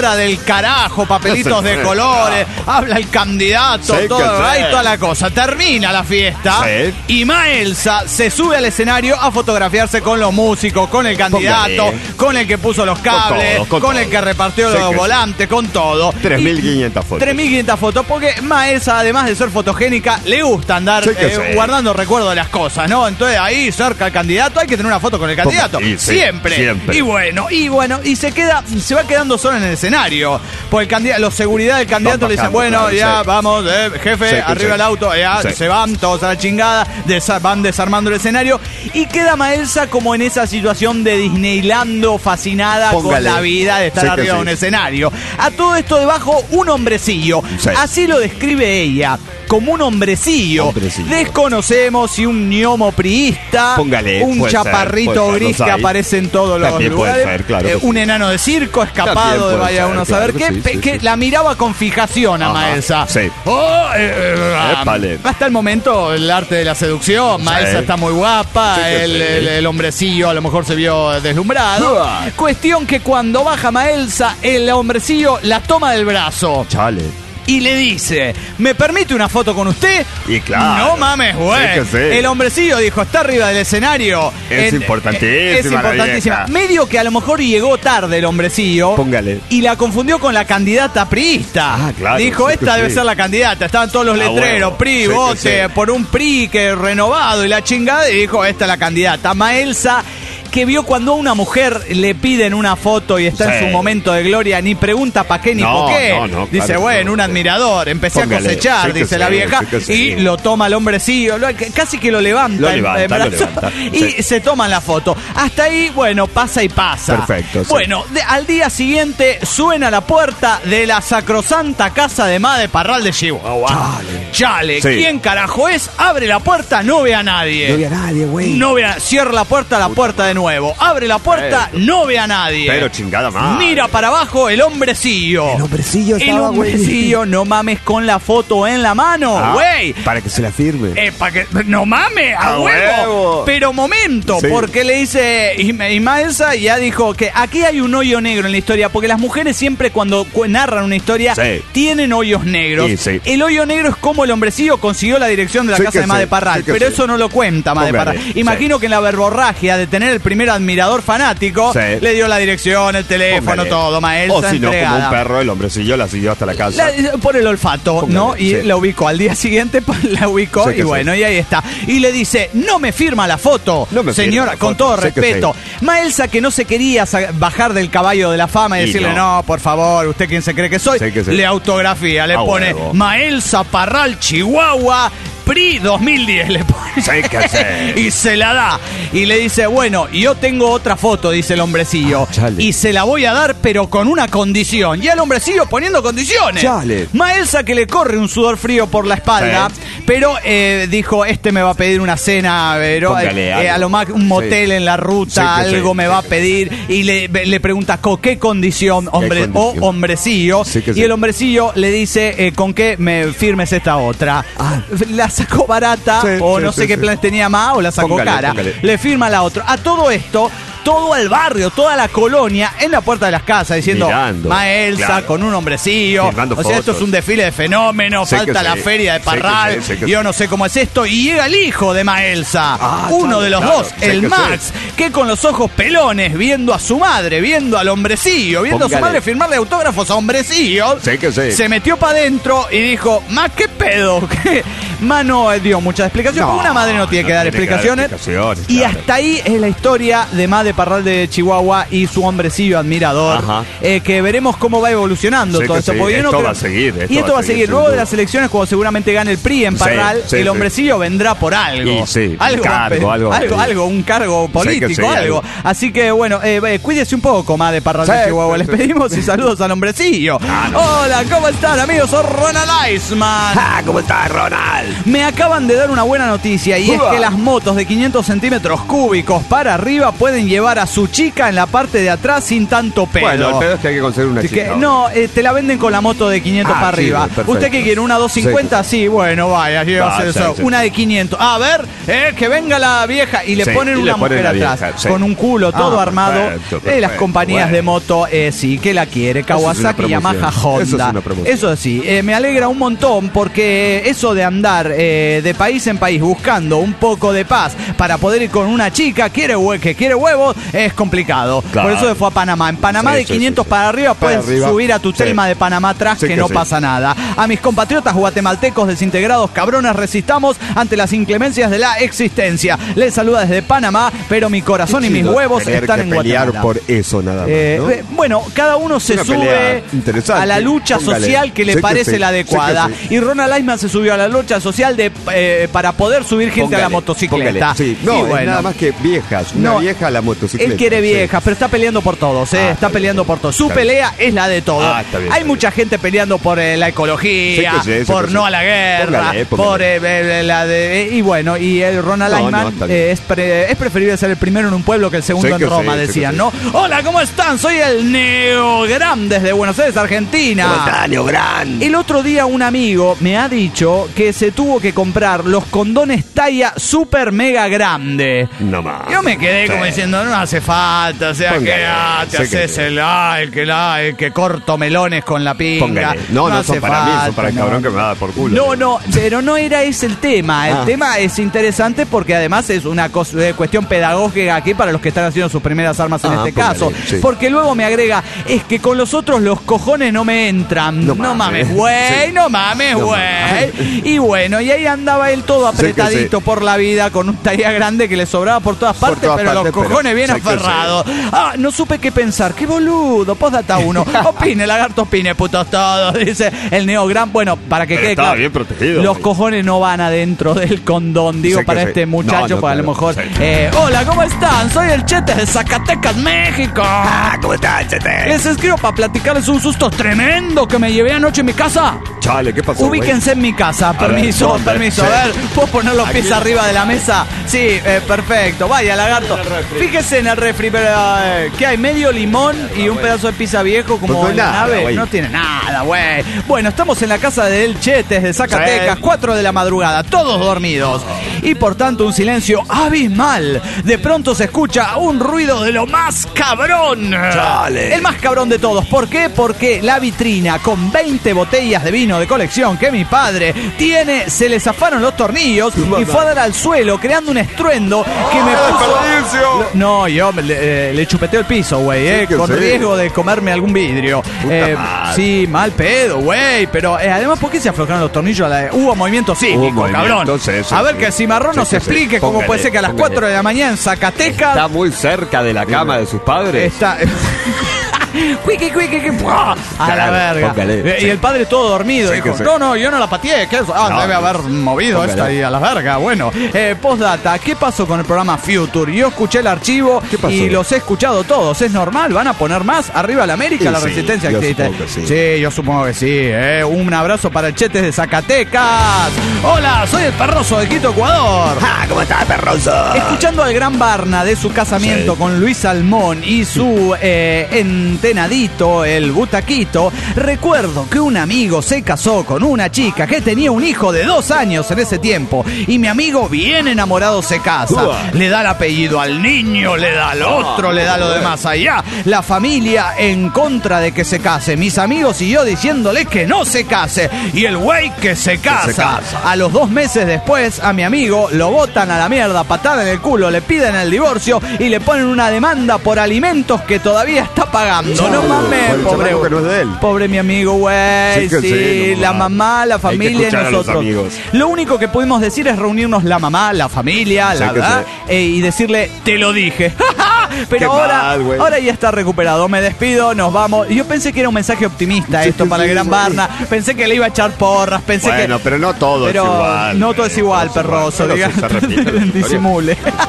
hora del carajo, papelitos de colores, habla el candidato,
Sí,
todo,
que
ahí
sí.
toda la cosa. Termina la fiesta
Sí.
y Maelsa se sube al escenario a fotografiarse con los músicos, con el candidato,
Póngale.
con el que puso los cables,
todos,
con,
con
el
todo.
que repartió
Sí,
los
que sí.
volantes, con todo.
tres mil
Y-
quinientas fotos.
tres mil quinientas fotos, porque Maelsa, además de ser fotogénica, le gusta andar
Sí que
eh,
sí.
guardando recuerdos de las cosas, ¿no? Entonces ahí cerca al candidato hay que tener una foto con el candidato.
Y sí,
siempre.
siempre.
Y bueno, y bueno, y se queda, se va quedando solo en el escenario. Porque el candidato, los seguridad del candidato
Van
le dicen,
bajando,
bueno,
claro,
ya
sí.
vamos, eh, jefe,
Sí, que
arriba
sí.
el auto, ya
Sí.
se van todos a la chingada, desa- van desarmando el escenario. Y queda Maelsa como en esa situación de Disneylando, fascinada
Póngale.
con la vida de estar
Sí que
arriba de
sí.
un escenario. A todo esto debajo, un hombrecillo.
Sí.
Así lo describe ella, como un hombrecillo.
Hombrecillo.
Desconocemos si un ñomo priista,
Póngale,
un
puede ser,
chaparrito
puede ser,
gris
los
que
hay.
aparece en todos los
También puede
lugares,
ser, claro
eh,
que sí.
un enano de circo escapado
También
de
puede
vaya
ser,
uno a saber
claro
qué,
que sí, sí,
que
sí.
la miraba con fijación a
Ajá,
Maelsa.
sí.
Oh, eh, eh,
Épale.
hasta el momento el arte de la seducción. Maelsa está muy guapa,
Sí que
el,
sí.
el- el hombrecillo a lo mejor se vio deslumbrado.
Ah.
Cuestión que cuando baja Maelsa, el hombrecillo la toma del brazo
Chale.
y le dice, ¿me permite una foto con usted?
Y claro.
No mames, güey.
Sí que sí.
El hombrecillo dijo, está arriba del escenario.
Es importantísima
Es
la
importantísima.
vieja.
Medio que a lo mejor llegó tarde el hombrecillo.
Póngale.
Y la confundió con la candidata priista.
Ah, claro,
Dijo,
sí que
esta
sí.
debe ser la candidata. Estaban todos los
Ah,
letreros,
huevo.
PRI,
Sí que
vote,
sí.
por un PRI que renovado y la chingada. Y dijo, esta es la candidata. Maelsa, que vio cuando a una mujer le piden una foto y está en
Sí.
su momento de gloria, ni pregunta para qué ni
No,
por qué.
no, no,
Dice,
claro,
bueno,
no,
un
sí.
admirador. Empecé
Póngale,
a cosechar,
sí que
dice
sí,
la vieja,
sí que sí.
y lo toma el hombrecillo, lo- casi que lo levanta,
Lo
en-
levanta,
en
lo
brazo,
levanta,
y
sí.
se toman la foto. Hasta ahí, bueno, pasa y pasa.
Perfecto, sí.
Bueno, de- al día siguiente suena la puerta de la sacrosanta casa de Madre Parral de Chihuahua. Chale. Chale.
Sí.
¿Quién carajo es? Abre la puerta, no ve a nadie.
No había nadie, güey.
No vea, cierra la puerta, la puerta de nuevo. Abre la puerta,
Pero-
no ve a nadie.
Pero chingada más.
Mira para abajo el hombrecillo.
El hombrecillo
El
estaba, güey.
hombrecillo, no mames, con la foto en la mano,
Ah,
güey.
Para que se la firme.
Eh, pa' que, no mames, a,
A
huevo.
huevo.
Pero momento,
Sí.
porque le dice, y, y Maelsa ya dijo que aquí hay un hoyo negro en la historia, porque las mujeres siempre cuando cu- narran una historia
Sí.
tienen hoyos negros.
Sí, sí.
El hoyo negro es como el hombrecillo consiguió la dirección de la
Sí
casa
que
de Madre
sí,
Parral,
sí que
pero
sí.
eso no lo cuenta Madre
Póngale,
Parral. Imagino que en la verborragia de tener el primer admirador fanático,
Sí.
le dio la dirección, el teléfono,
Póngale.
todo, Maelsa
O si no, como
entregada.
un perro, el hombrecillo la siguió hasta la casa.
La- por el olfato,
Póngale,
¿no? Y
sí.
la ubicó al día siguiente, pues, la ubicó
Sí
y
que
bueno,
sí.
y ahí está. Y le dice, no me firma la foto,
No me firma
señora,
la
con
foto,
todo
sí que
respeto. Maelsa que no se quería sa- bajar del caballo de la fama y,
Y
decirle,
no.
no. por favor, usted quién se cree que soy,
Sí que sí.
le autografía, le
A
pone
huevo.
Maelsa Parral, Chihuahua, PRI dos mil diez, le pone.
Sí que sí.
Y se la da. Y le dice, bueno, yo tengo otra foto, dice el hombrecillo.
Ah, chale.
Y se la voy a dar, pero con una condición. Y el hombrecillo poniendo condiciones.
Chale.
Maelsa que le corre un sudor frío por la espalda, pero eh, dijo, este me va a pedir una cena, pero,
Póngale
eh,
algo.
a lo más un motel
Sí.
en la ruta,
Sí que sí,
algo me
sí
va a
que
pedir. Y le, le pregunta, ¿con qué condición, hombre
condición?
o hombrecillo?
Sí que
y
sí.
el hombrecillo le dice, eh, ¿con qué me firmes esta otra? La sacó barata,
Sí,
o
sí,
no sé
sí,
qué
sí.
planes tenía más, o la sacó
Póngale,
cara.
póngale.
Le firma la otra. A todo esto, todo el barrio, toda la colonia, en la puerta de las casas, diciendo,
Mirando,
Maelsa
claro.
con un hombrecillo.
Firmando
O sea, esto es
fotos.
un desfile de fenómenos,
Sí
falta
que
la
sí.
feria de
Sí que sí,
Parral,
sí que
yo
sí.
no sé cómo es esto, y llega el hijo de Maelsa,
Ah,
uno
claro,
de los
claro,
dos,
sí
el
que
Max, que con los ojos pelones, viendo a su madre, viendo al hombrecillo, viendo a su
Póngale.
madre firmarle autógrafos a hombrecillos,
Sí que sí.
se metió para adentro y dijo, ¿más qué pedo? ¿Qué? Más no eh, dio muchas explicaciones,
No,
porque una madre no tiene que
no
dar
tiene que dar
explicaciones.
explicaciones,
Y
claro.
hasta ahí es la historia de Madre Parral de Chihuahua y su hombrecillo admirador,
Ajá.
eh, que veremos cómo va evolucionando
Sí
todo
que
esto.
sí,
porque yo no
esto
creo-
va a seguir, esto
y esto va a seguir.
sin
Luego de
duda.
las elecciones, cuando seguramente gane el P R I en
Sí,
Parral,
sí,
el
sí.
hombrecillo vendrá por algo.
Y sí, un
algo, va a
cargo,
pe-
algo va a
algo,
pedir.
algo, un cargo político,
Sí que sí,
algo.
algo.
Así que bueno, eh, eh, cuídese un poco, Madre Parral de
Sí,
Chihuahua.
sí,
Les
sí.
pedimos y saludos al hombrecillo. Hola, ¿cómo están, amigos? Soy Ronald Iceman.
Ah, ¿cómo estás, Ronald?
Me acaban de dar una buena noticia y es que las motos de quinientos centímetros cúbicos para arriba pueden llevar a su chica en la parte de atrás sin tanto pedo.
Bueno, el pedo es que hay que conseguir una
Así
chica.
que, no, eh, te la venden con la moto de quinientos
Ah,
para
sí,
arriba.
perfecto.
¿Usted qué quiere? ¿Una doscientos cincuenta? Sí, sí bueno, vaya, llévase
Va,
eso.
sí, sí.
Una de quinientos. A ver, eh, que venga la vieja y le
Sí,
ponen
y
una
le ponen
mujer
la
atrás
vieja, sí.
con un culo todo
Ah,
armado.
perfecto,
Eh, las
perfecto,
compañías
bueno.
de moto, eh, sí, ¿qué la quiere? Kawasaki,
promoción.
Yamaha, Honda.
Eso es una promoción.
Eso sí, eh, me alegra un montón porque eso de andar eh, de país en país buscando un poco de paz para poder ir con una chica quiere hue que quiere huevos es complicado.
Claro.
Por eso se fue a Panamá. En Panamá
Sí,
de
sí,
quinientos
sí, sí.
para arriba
Para
puedes
arriba.
subir a tu
Sí.
Telma de Panamá atrás
Sí
que,
que
no
sí.
pasa nada. A mis compatriotas guatemaltecos desintegrados cabrones resistamos ante las inclemencias de la existencia. Les saluda desde Panamá, pero mi corazón y mis
Chido
huevos
tener
están
que
en
pelear
Guatemala.
por eso nada más,
Eh,
¿no?
eh, bueno, cada uno se
Una pelea
sube
interesante.
a la lucha
Póngale.
social que le
Sé que
parece
sí,
la
sé que
adecuada.
sí.
Y Ronald Eisman se subió a la lucha social de eh, para poder subir gente a la
Póngale,
motocicleta.
póngale. Sí, no,
Y
es
bueno,
nada más que viejas. Una
No,
vieja a la motocicleta.
él quiere
sí.
viejas, pero está peleando por todos, ¿eh?
Ah,
está
está
peleando
bien,
por todos. Su
está bien.
pelea es la de todos.
Ah, está bien,
Hay
está
mucha gente peleando por eh, la ecología,
Sí que sí, sí
por
que
no
sí.
a la guerra,
Póngale, póngale.
por eh, eh, la de... eh, y bueno, y el Ronald
No,
Eisman
no, está bien.
eh, es, pre- es preferible ser el primero en un pueblo que el segundo
Sí
en
que
Roma,
sí, sí que
decían,
sí.
¿no? Hola, ¿cómo están? Soy el Neogram desde Buenos Aires, Argentina.
Gran.
El otro día un amigo me ha dicho que se tuvo que comprar los condones talla super mega grande.
No más.
Yo me quedé
Sí.
como diciendo, no hace falta, o sea,
Póngale,
que ah, te
sé que
haces
sí.
el, ah, el que la, el que corto melones con la pinga.
Póngale. No, no,
hace
son para mí, son
falta,
para el
no.
cabrón que me va a dar por culo.
No, no, pero no era ese el tema. El
Ah.
tema es interesante porque además es una cos- eh, cuestión pedagógica aquí para los que están haciendo sus primeras armas en
Ah,
este
póngale,
caso.
sí.
Porque luego me agrega, es que con los otros los cojones no me entran. No,
No
mames,
mames.
güey,
Sí.
no mames,
No
güey.
mames.
Y bueno, y ahí andaba él todo
Sé que
apretadito
sí.
por la vida con un talla grande que le sobraba por todas
Por
partes,
todas
pero
partes,
los
pero
cojones bien
sé que sí.
aferrados. Ah, no supe qué pensar. Qué boludo. Postdata uno. Opine, lagarto, opine, putos todos. Dice el Neogram. Bueno, para que
Pero
quede
estaba
claro.
bien protegido.
Los cojones no van adentro del condón. Digo,
Sé que
para
sí.
este muchacho,
No, no,
para a lo
claro,
mejor.
sí.
Eh, hola, ¿cómo están? Soy el Chete de Zacatecas, México.
Ah, ¿cómo estás, Chete?
Les escribo para platicarles un susto tremendo que me llevé anoche en mi casa.
Chale, ¿qué pasó, güey?
Ubíquense en mi casa,
ver,
permiso,
¿dónde?
permiso.
Sí.
A ver, ¿puedo poner los pies
Aquí.
arriba de la mesa? Sí, eh, perfecto. Vaya, lagarto. Fíjese en el refri, pero eh, ¿qué hay? Medio limón y un pedazo de pizza viejo como
Pues no hay
en la
nada,
nave.
güey.
No tiene nada, güey. Bueno, estamos en la casa del Chetes de Zacatecas,
Sí.
cuatro de la madrugada, todos dormidos. Y por tanto un silencio abismal. De pronto se escucha un ruido de lo más cabrón.
Chale.
El más cabrón de todos. ¿Por qué? Porque la vitrina con veinte botellas de vino de colección que mi padre tiene, se le zafaron los tornillos y fue a dar al suelo creando un estruendo que me puso...
desperdicio!
No, yo le, eh, le chupeteo el piso, güey, eh,
Sí que
con
sí.
riesgo de comerme algún vidrio. Eh,
madre.
sí, mal pedo, güey, pero eh, además, ¿por qué se aflojaron los tornillos? A la- Hubo movimiento sísmico,
Hubo movimiento,
cabrón.
sí, sí,
a ver
sí.
que Cimarrón
Sí
nos
que sí.
explique cómo
Póngale,
puede ser que a las
póngale.
cuatro de la mañana en Zacatecas...
Está muy cerca de la cama de sus padres.
Está. Cuiqui, cuiqui, cuiqui, ¡pua! A la
Claro,
verga.
póngale,
Eh, y
sí.
el padre todo dormido.
Sí,
Dijo,
que sí.
no, no, yo no la pateé. ¿Qué es? Ah,
No,
debe haber movido
póngale.
esta ahí a la verga. Bueno, eh, postdata, ¿qué pasó con el programa Future? Yo escuché el archivo
¿Qué pasó?
y los he escuchado todos. ¿Es normal? ¿Van a poner más? ¿Arriba la América?
Y
la
sí,
resistencia
yo
existe.
supongo que sí.
yo supongo que sí. eh. Un abrazo para el Chetes de Zacatecas. Hola, soy el Perroso de Quito, Ecuador.
Ah, ¿cómo estás, perroso?
Escuchando al gran Barna de su casamiento
Sí.
con Luis Salmón y su eh, entenadito, el Butaquito, recuerdo que un amigo se casó con una chica que tenía un hijo de dos años en ese tiempo y mi amigo bien enamorado se casa.
Uah.
Le da el apellido al niño, le da al otro, le da lo de más allá. La familia en contra de que se case. Mis amigos y yo diciéndole que no se case. Y el güey que se casa.
casa.
A los dos meses después, a mi amigo lo botan a la mierda, patada en el culo, le piden el divorcio y le ponen una demanda por alimentos que todavía está pagando. No mames,
Por el
pobre,
chamaco que no es de él.
pobre mi amigo, güey.
Sí que
Sí,
sí, no
la
mames.
mamá, la
Hay que
familia y
escuchar a los
nosotros.
amigos.
Lo único que pudimos decir es reunirnos la mamá, la familia,
Sí
la
que
verdad,
sí.
eh, y decirle, te lo dije. Pero
Qué
ahora,
mal, güey.
ahora ya está recuperado. Me despido, nos vamos. Yo pensé que era un mensaje optimista
Sí
esto
que
para
sí,
el gran
güey.
Barna. Pensé que le iba a echar porras. Pensé
Bueno,
que.
pero no todo
Pero
es igual.
no todo es
güey,
igual,
todo es
perroso.
igual.
diga-
Pero sí se repite la historia.
Disimule.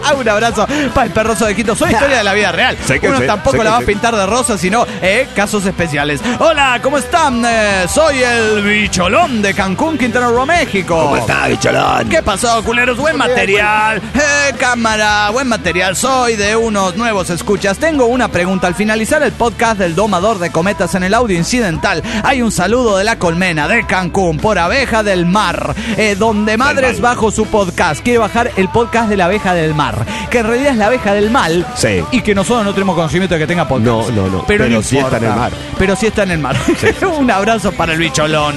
Un abrazo para el perroso de Quito. Soy historia de la vida real.
Sé que
Uno
sí,
tampoco
sé
la
que
va a
sí.
pintar de rosa, sino eh, casos especiales. Hola, ¿cómo están? Eh, soy el bicholón de Cancún, Quintana Roo, México.
¿Cómo está, bicholón?
¿Qué pasó, culeros? Buen material. Eh, cámara, buen material. Soy de unos nuevos escuchas. Tengo una pregunta. Al finalizar el podcast del domador de cometas en el audio incidental, hay un saludo de la colmena de Cancún por Abeja del Mar, eh, donde Madres bajo su podcast quiere bajar el podcast de la Abeja del Mar, que en realidad es la Abeja del Mal.
Sí.
Y que nosotros no tenemos conocimiento de que tenga podcast.
No, no, no.
Pero,
Pero
no
sí está en el
importa.
mar.
Pero sí está en el mar. Un abrazo para el bicholón.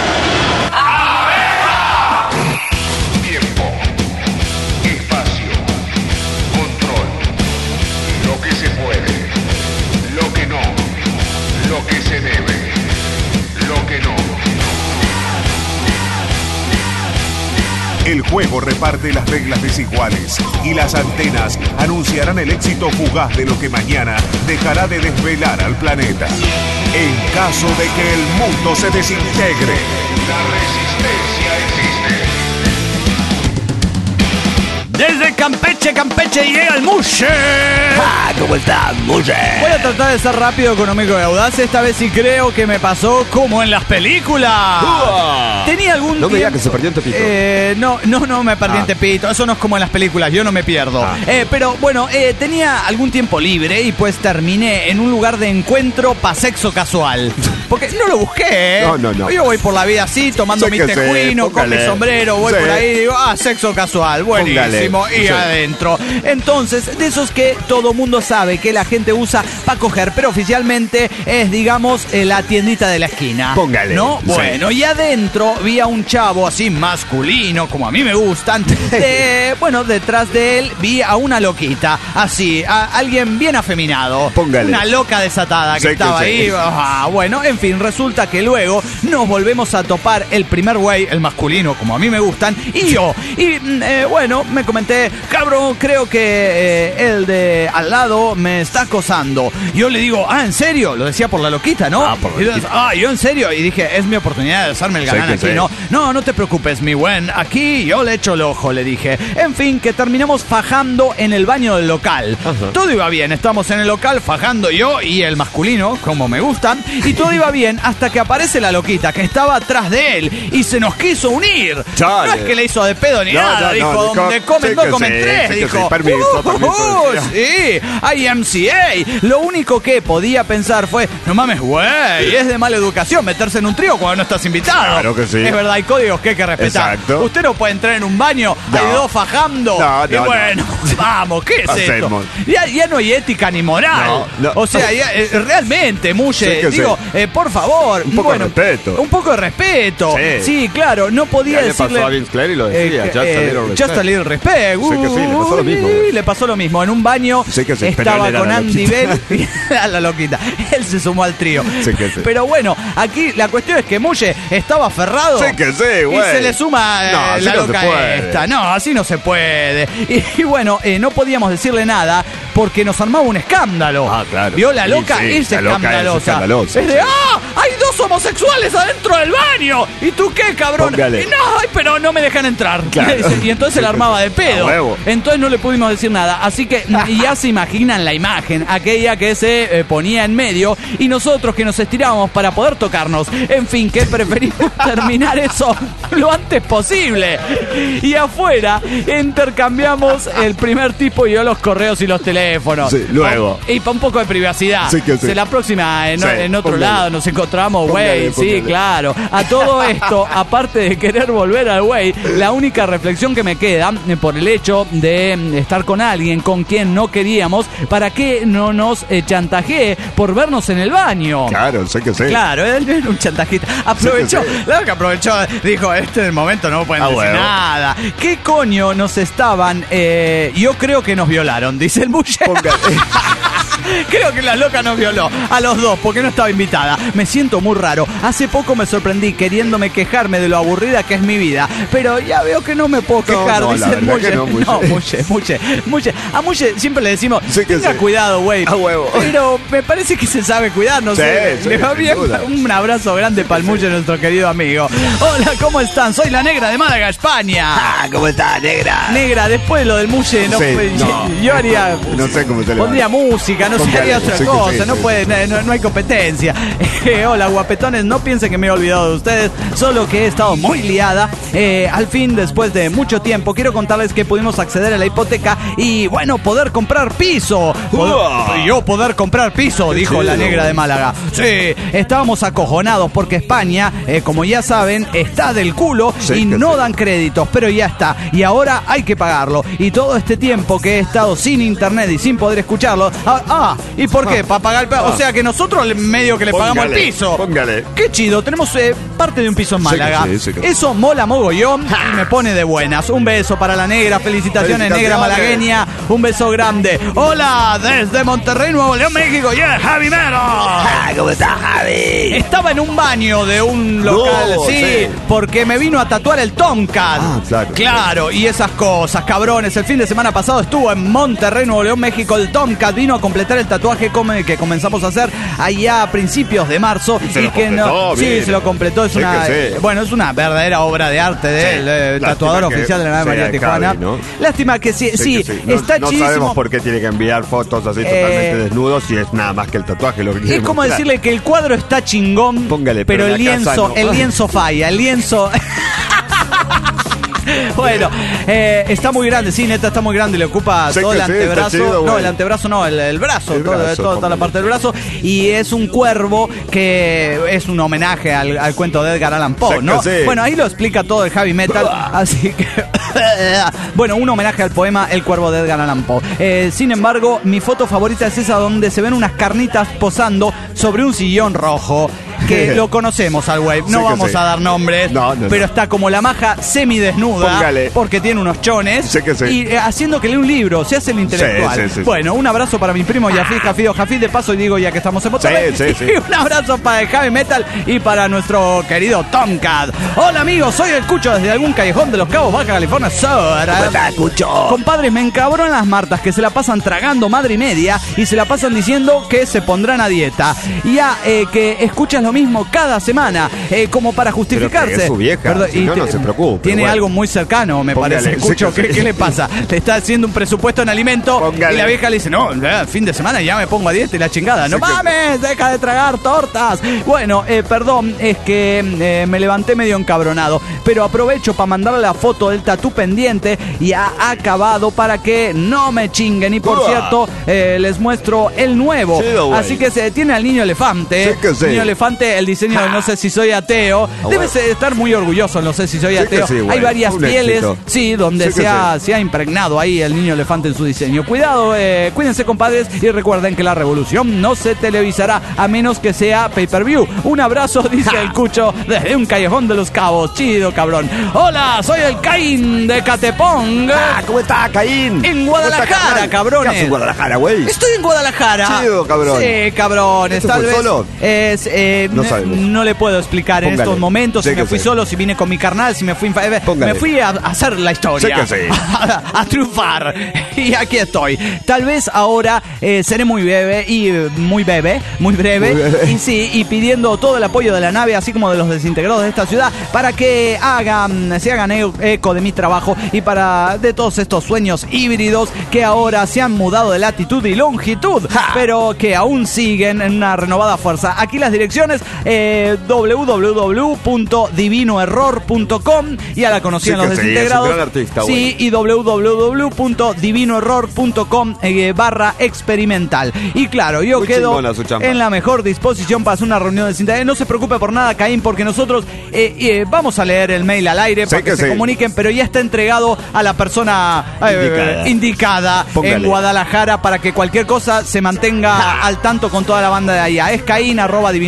Tiempo, espacio, control. Lo que se puede, lo que no, lo que se debe, lo que no. El juego reparte las reglas desiguales y las antenas anunciarán el éxito fugaz de lo que mañana dejará de desvelar al planeta. En caso de que el mundo se desintegre, la resistencia existe.
Desde Campeche, Campeche llega el Mushe.
Ah, ¿cómo está, Muye?
Voy a tratar de ser rápido, económico y audaz. Esta vez sí creo que me pasó como en las películas.
Uah.
Tenía algún
No me digas
tiempo-
que se perdió en Tepito.
Eh, no, no, no me perdí
Ah.
en Tepito. Eso no es como en las películas. Yo no me pierdo.
Ah.
Eh, pero bueno, eh, tenía algún tiempo libre y pues terminé en un lugar de encuentro para sexo casual. Porque no lo busqué, ¿eh?
No, no, no.
Yo voy por la vida así, tomando
Sé
mi
que sí,
tejuino, con mi
póngale.
sombrero, voy
Sí.
por ahí y digo, ah, sexo casual, buenísimo.
Póngale.
Y
Sí.
adentro. Entonces, de esos que todo mundo sabe que la gente usa para coger, pero oficialmente es, digamos, eh, la tiendita de la esquina.
Póngale.
¿No?
Sí.
Bueno, y adentro vi a un chavo así masculino, como a mí me gustan. De- bueno, detrás de él vi a una loquita, así, a alguien bien afeminado.
Póngale.
Una loca desatada que
Sé que
estaba
sí.
ahí. Ah, bueno, en fin, resulta que luego nos volvemos a topar el primer güey, el masculino, como a mí me gustan, y yo. Y mm, eh, bueno, me comenté, cabrón, creo que eh, el de al lado me está acosando. Yo le digo, ah, ¿en serio? Lo decía por la loquita, ¿no?
Ah, por la
Y entonces,
loquita.
ah, yo en serio. Y dije, es mi oportunidad de hacerme el
Sé
galán
que
aquí,
sí.
¿no? No, no te preocupes, mi buen. Aquí yo le echo el ojo, le dije. En fin, que terminamos fajando en el baño del local.
Ajá.
Todo iba bien. Estamos en el local fajando yo y el masculino, como me gustan. Y todo iba bien hasta que aparece la loquita que estaba atrás de él y se nos quiso unir.
Chale.
No es que le hizo de pedo ni
No,
nada.
no, no,
dijo,
dijo,
donde comen
sí
dos,
que
comen
sí,
tres.
sí que
Dijo,
sí. Permiso,
"Uh,
permiso,
uh,
decía.
sí, I M C A. Lo único que podía pensar fue, no mames, güey, es de mala educación meterse en un trío cuando no estás invitado.
Claro que sí.
Es verdad, hay códigos que hay que respetar.
Exacto.
Usted no puede entrar en un baño,
No.
hay dos fajando.
No,
y
no,
bueno, vamos, ¿qué es
Hacemos.
esto? Ya, ya no hay ética ni moral.
No, no.
O sea, ya, eh, realmente, Muye,
Sí que
digo,
sí.
eh, por favor.
Un poco de respeto.
Un poco de respeto.
Sí.
Sí, claro, no podía
Ya le
decirle.
pasó a Vince Clary y lo decía,
eh,
just a
eh,
little respect.
Just a little respect.
Sí que sí, le pasó lo mismo.
Uy, le pasó lo mismo. En un baño
Sí que sí, pero
estaba
él era
con
la
Andy
loquita.
Bell y a la loquita. Él se sumó al trío.
Sí que sí.
Pero bueno, aquí la cuestión es que Muye estaba aferrado.
Sí que sí,
Y
güey.
se le suma eh,
No, así
la
no se
loca
puede.
esta. No, así no se puede. Y, y bueno, eh, no podíamos decirle nada porque nos armaba un escándalo.
Ah, claro.
Vio la
Sí,
loca,
sí,
es
la loca es
escandalosa.
escandalosa,
Es de,
sí.
¡ah! ¡Hay dos homosexuales adentro del baño! ¿Y tú qué, cabrón?
Póngale.
Y no, ay, pero no me dejan entrar.
Claro.
Y entonces se la armaba de pedo.
A huevo.
Entonces no le pudimos decir nada. Así que y ya se imaginan la imagen, aquella que se eh, ponía en medio y nosotros que nos estirábamos para poder tocarnos. En fin, que preferimos terminar eso lo antes posible. Y afuera intercambiamos el primer tipo y yo los correos y los teléfonos.
Sí, luego.
Y para un poco de privacidad.
Sí que sí.
Se la próxima en,
Sí,
en otro
póngale.
lado nos encontramos, güey.
Póngale,
Sí,
póngale.
claro. A todo esto, aparte de querer volver al güey, la única reflexión que me queda eh, por el hecho de mm, estar con alguien con quien no queríamos, para que no nos eh, chantajee por vernos en el baño.
Claro, sé que sí.
Claro, él era un chantajista. Aprovechó,
Sí que sí.
claro que aprovechó, dijo, este es el momento, no pueden
Ah,
decir
huevo.
nada. ¿Qué coño nos estaban? eh, yo creo que nos violaron, dice el Muye.
Póngale.
Creo que la loca nos violó a los dos porque no estaba invitada. Me siento muy raro. Hace poco me sorprendí queriéndome quejarme de lo aburrida que es mi vida. Pero ya veo que no me puedo quejar.
No, no,
Dice
la verdad
Muye.
que no, Muye.
No, Muye, Muye, Muye. A Muye siempre le decimos,
Sí que
tenga
sí.
cuidado, güey.
A huevo.
Pero me parece que se sabe cuidar, no
Sí,
sé.
sí,
Le va
sin
bien.
duda.
Un abrazo grande para el Muye, nuestro querido amigo. Hola, ¿cómo están? Soy la negra de Málaga, España.
Ah, ¿cómo está, negra?
Negra, después de lo del Muye, no,
Sí,
fue-
no.
yo haría.
No sé cómo se le va.
Pondría música, no sé,
Póngale,
haría otra
sí que
cosa,
sí,
no
sí,
puede, no, no hay competencia. Eh, hola, guapetones, no piensen que me he olvidado de ustedes, solo que he estado muy liada. Eh, al fin, después de mucho tiempo, quiero contarles que pudimos acceder a la hipoteca y, bueno, poder comprar piso. Poder-
Uah.
yo poder comprar piso, dijo la
chido.
negra de Málaga. Sí, estábamos acojonados porque España, eh, como ya saben, está del culo
Sí
y
que
no
sí.
dan créditos, pero ya está. Y ahora hay que pagarlo. Y todo este tiempo que he estado sin internet y sin poder escucharlo. Ah, ah ¿y por qué? Para pagar el pa- O sea que nosotros le- medio que le pagamos el
Póngale,
piso.
póngale.
Qué chido, tenemos eh, parte de un piso en
Sí que
Málaga.
sí, sí que sí.
Eso mola mogollón y me pone de buenas. Un beso para la negra, felicitaciones, negra
Felicitaciones.
malagueña. Un beso grande. Hola, desde Monterrey, Nuevo León, México. Yeah, Javi Mero.
Ah, ¿cómo está, Javi?
Estaba en un baño de un local,
No,
sí,
sí.
porque me vino a tatuar el Tomcat.
Ah, claro.
Claro, y esas cosas, cabrones. El fin de semana pasado estuvo en Monterrey, Nuevo León, México. El Tomcat vino a completar el tatuaje come- que comenzamos a hacer allá a principios de marzo.
Se
y
lo
que no,
completó,
sí,
bien.
se lo completó. Es
Sí
una,
que sí.
bueno, es una verdadera obra de arte de
Sí.
él, eh,
Lástima
tatuador
que
oficial de la nave
sea
María
de
Tijuana.
Javi, ¿no?
Lástima que sí, sí,
que No-
está
no,
chidísimo.
sabemos por qué tiene que enviar fotos así totalmente desnudos si es nada más que el tatuaje lo que quiere
Es como
mostrar.
decirle que el cuadro está chingón,
Póngale,
pero,
pero
el
la casa
lienzo,
no.
el lienzo falla, el lienzo. Bueno, eh, está muy grande, sí, neta, está muy grande, le ocupa
Sí
todo el
que sí, está
antebrazo.
chido,
no,
güey.
el antebrazo no, el, el brazo,
El
todo-
brazo,
toda, toda la
póngale.
parte del brazo. Y es un cuervo que es un homenaje al, al cuento de Edgar Allan Poe,
Sí que
¿no?
sí.
Bueno, ahí lo explica todo el heavy metal, así que... Bueno, un homenaje al poema El Cuervo de Edgar Allan Poe. Eh, sin embargo, mi foto favorita es esa donde se ven unas carnitas posando sobre un sillón rojo. Que lo conocemos al güey. No
Sí que
vamos
sí.
a dar nombres.
No, no,
pero
no.
está como la maja semidesnuda.
Póngale.
Porque tiene unos chones.
Sí que sí.
Y eh, haciendo que lee un libro. Se hace el intelectual.
Sí, sí, sí, sí.
Bueno, un abrazo para mi primo Yafid Jafido Jafid. De paso, y digo ya que estamos en Monterrey.
Sí, sí, sí.
Y un abrazo para el heavy metal y para nuestro querido Tomcat. Hola amigos, soy el Cucho desde algún callejón de los Cabos, Baja California Sur.
¿Cómo está, Cucho?
Compadres, me encabron las martas que se la pasan tragando madre y media y se la pasan diciendo que se pondrán a dieta. Y ya eh, que escuchas lo mismo cada semana, eh, como para justificarse.
Pero que es su vieja, si
y
no, no
te-
se preocupe,
Tiene
bueno.
algo muy cercano, me
Póngale,
parece.
sí
Cucho,
que
¿qué,
sí.
qué le pasa? Le está haciendo un presupuesto en alimento
Póngale.
y la vieja le dice, no, eh, fin de semana ya me pongo a dieta y la chingada. No
Sí que-
mames, deja de tragar tortas. Bueno, eh, perdón, es que eh, me levanté medio encabronado, pero aprovecho para mandarle la foto del tatú pendiente y ha acabado para que no me chinguen. Y por
Uah.
cierto, eh, les muestro el nuevo.
Chido, güey.
Así que se detiene al niño elefante.
Sí que sí.
Niño elefante, el diseño de No sé si soy ateo. Debe
bueno.
ser- estar muy orgulloso, no sé si soy
Sí que
ateo.
sí, güey.
Hay varias
Un
pieles,
éxito.
sí, donde
Sí que
se, ha,
sí.
se ha impregnado ahí el niño elefante en su diseño. Cuidado, eh, cuídense, compadres, y recuerden que la revolución no se televisará a menos que sea pay-per-view. Un abrazo, dice el Cucho, desde un callejón de los Cabos. Chido, cabrón. Hola, soy el Caín de Catepong.
Ah, ¿cómo está, Caín?
En
¿Cómo
Guadalajara,
está, carnal?
cabrones.
¿Qué haces en Guadalajara, güey?
Estoy en Guadalajara.
Chido, cabrón.
Sí, cabrones.
¿Esto
Tal
fue
vez
solo?
es, eh,
No
n-
sabemos.
no le puedo explicar en
Póngale.
estos momentos
Sí
si me
que
fui
sí.
solo, si vine con mi carnal, si me fui, eh,
Póngale.
me fui a, a hacer la historia,
Sí que sí.
a, a triunfar. Y aquí estoy. Tal vez ahora eh, seré muy bebé y eh, muy bebé, muy breve,
Muy bebé.
y sí, y pidiendo todo el apoyo de la nave, así como de los desintegrados de esta ciudad, para que hagan, se hagan e- eco de mi trabajo y para de todos estos sueños híbridos que ahora se han mudado de latitud y longitud, pero que aún siguen en una renovada fuerza. Aquí las direcciones, eh, doble u doble u doble u punto divino error punto com, ya la conocían
Sí
los
que sí,
desintegrados.
es un gran artista,
sí,
bueno.
y doble u doble u doble u punto divino error punto com eh, barra experimental. Y claro, yo
Muy
quedo
chingona su chamba.
en la mejor disposición para hacer una reunión de desintegrados. No se preocupe por nada, Caín, porque nosotros eh, eh, vamos a leer el mail al aire
Sí
para que,
que
se
sí.
comuniquen, pero ya está entregado a la persona eh,
Indicada.
indicada
Póngale.
en Guadalajara para que cualquier cosa se mantenga al tanto con toda la banda de allá. Es caín arroba divino error punto com.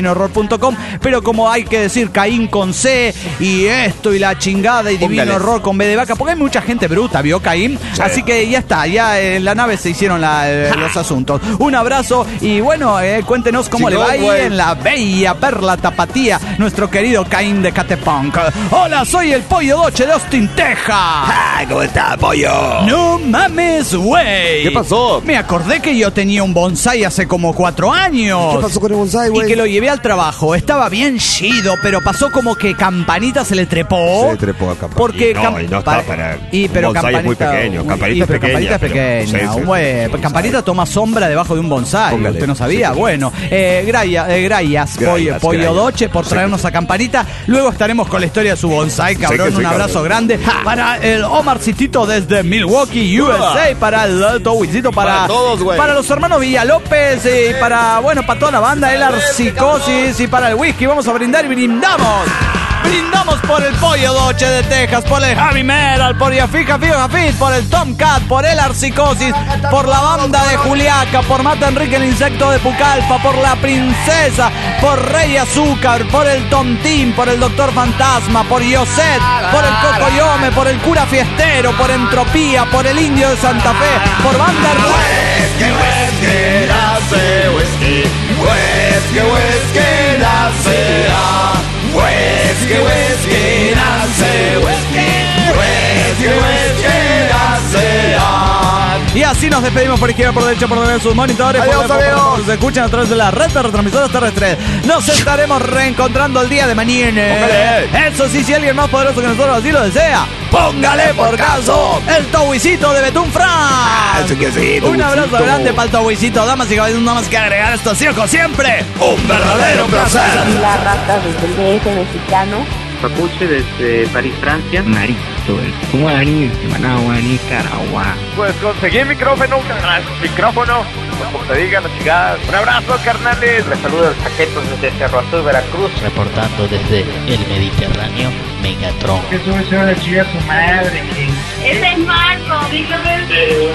punto com, pero como hay que decir Caín con C y esto y la chingada y divino
Póngales.
error con B de vaca, porque hay mucha gente bruta, ¿vio Caín?
Sí.
Así que ya está, ya en la nave se hicieron la, eh, los asuntos. Un abrazo y bueno, eh, cuéntenos cómo
Chingón,
le va ahí
güey.
en la bella perla tapatía, nuestro querido Caín de Catepunk. Hola, soy el Pollo Doche de Austin, Texas.
Ay, ¿cómo está, pollo?
No mames, güey.
¿Qué pasó?
Me acordé que yo tenía un bonsái hace como cuatro años.
¿Qué pasó con el bonsái, güey?
Y que lo llevé al trabajo. Estaba bien chido, pero pasó como que Campanita se le trepó.
Se le trepó a Campanita.
Porque
Y no,
Cam-
y no está para-
Y pero
un bonsái es muy
Campanita-
pequeño.
Uy,
Campanita
y
es
pero
pequeña,
Campanita es
pero-
pequeña.
sí, sí,
güey.
sí, sí.
Campanita toma sombra debajo de un bonsái.
Póngale.
¿Usted no sabía?
Sí, sí.
Bueno, eh, graya- eh, gracias, Pollo,
Gracias,
Pollo
gracias.
Doche, por
Sí,
traernos
sí.
a Campanita. Luego estaremos con la historia de su bonsái, cabrón.
que sí,
Un abrazo
cabrón.
grande para el Omar Citito desde Milwaukee, U S A. Para el Towisito, para,
Para todos, güey.
para los hermanos Villalópez y para, bueno, para toda la banda, el Arcicosis y para el whisky. Vamos a brindar y brindamos. Brindamos por el Pollo Doche de Texas, por el Javi Meral, por Yafica Fijo Jafit, por el Tomcat, por el Arcicosis, por la banda de Juliaca, por Mata Enrique el Insecto de Pucallpa, por la Princesa, por Rey Azúcar, por el Tontín, por el Doctor Fantasma, por Yoset, por el Cocoyome, por el Cura Fiestero, por Entropía, por el Indio de Santa Fe, por Banda
Whisky, whisky, nace whisky. Whisky, whisky, nace ah. Whisky, whisky, nace whisky. Whisky, whisky, nace ah.
Y así nos despedimos por izquierda, por derecha, por donde sus monitores.
Adiós,
por, por- por-
amigos.
por- se escuchan a través de la red de retransmisoras terrestres. Nos estaremos reencontrando el día de mañana.
Póngale.
Eso sí, si alguien más poderoso que nosotros así lo desea, póngale por caso el Towisito de Betún Fran.
Eso que sí,
Un abrazo
Towisito.
grande para el Towisito. Damas y caballeros, nada más que agregar esto. Así como siempre, un verdadero placer.
La rata desde el D F mexicano.
Papuche desde París, Francia. Marito, el Guaní, Managua, Nicaragua.
Pues conseguí micrófono, carnal. Micrófono, como te digan las chigadas. Un abrazo, carnales. Les saludo el Saquetos desde Cerro Azul, Veracruz.
Reportando desde el Mediterráneo, Megatron.
Que sube se va a chingar a su madre.
Ese es Marco, dígame.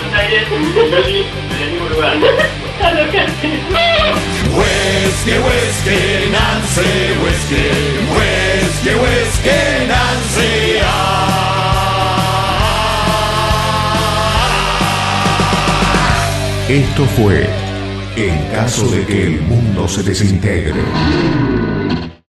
Whisky, whisky, Nancy, whisky. Whisky, whisky, Nancy ah.
Esto fue En caso de que el mundo se desintegre.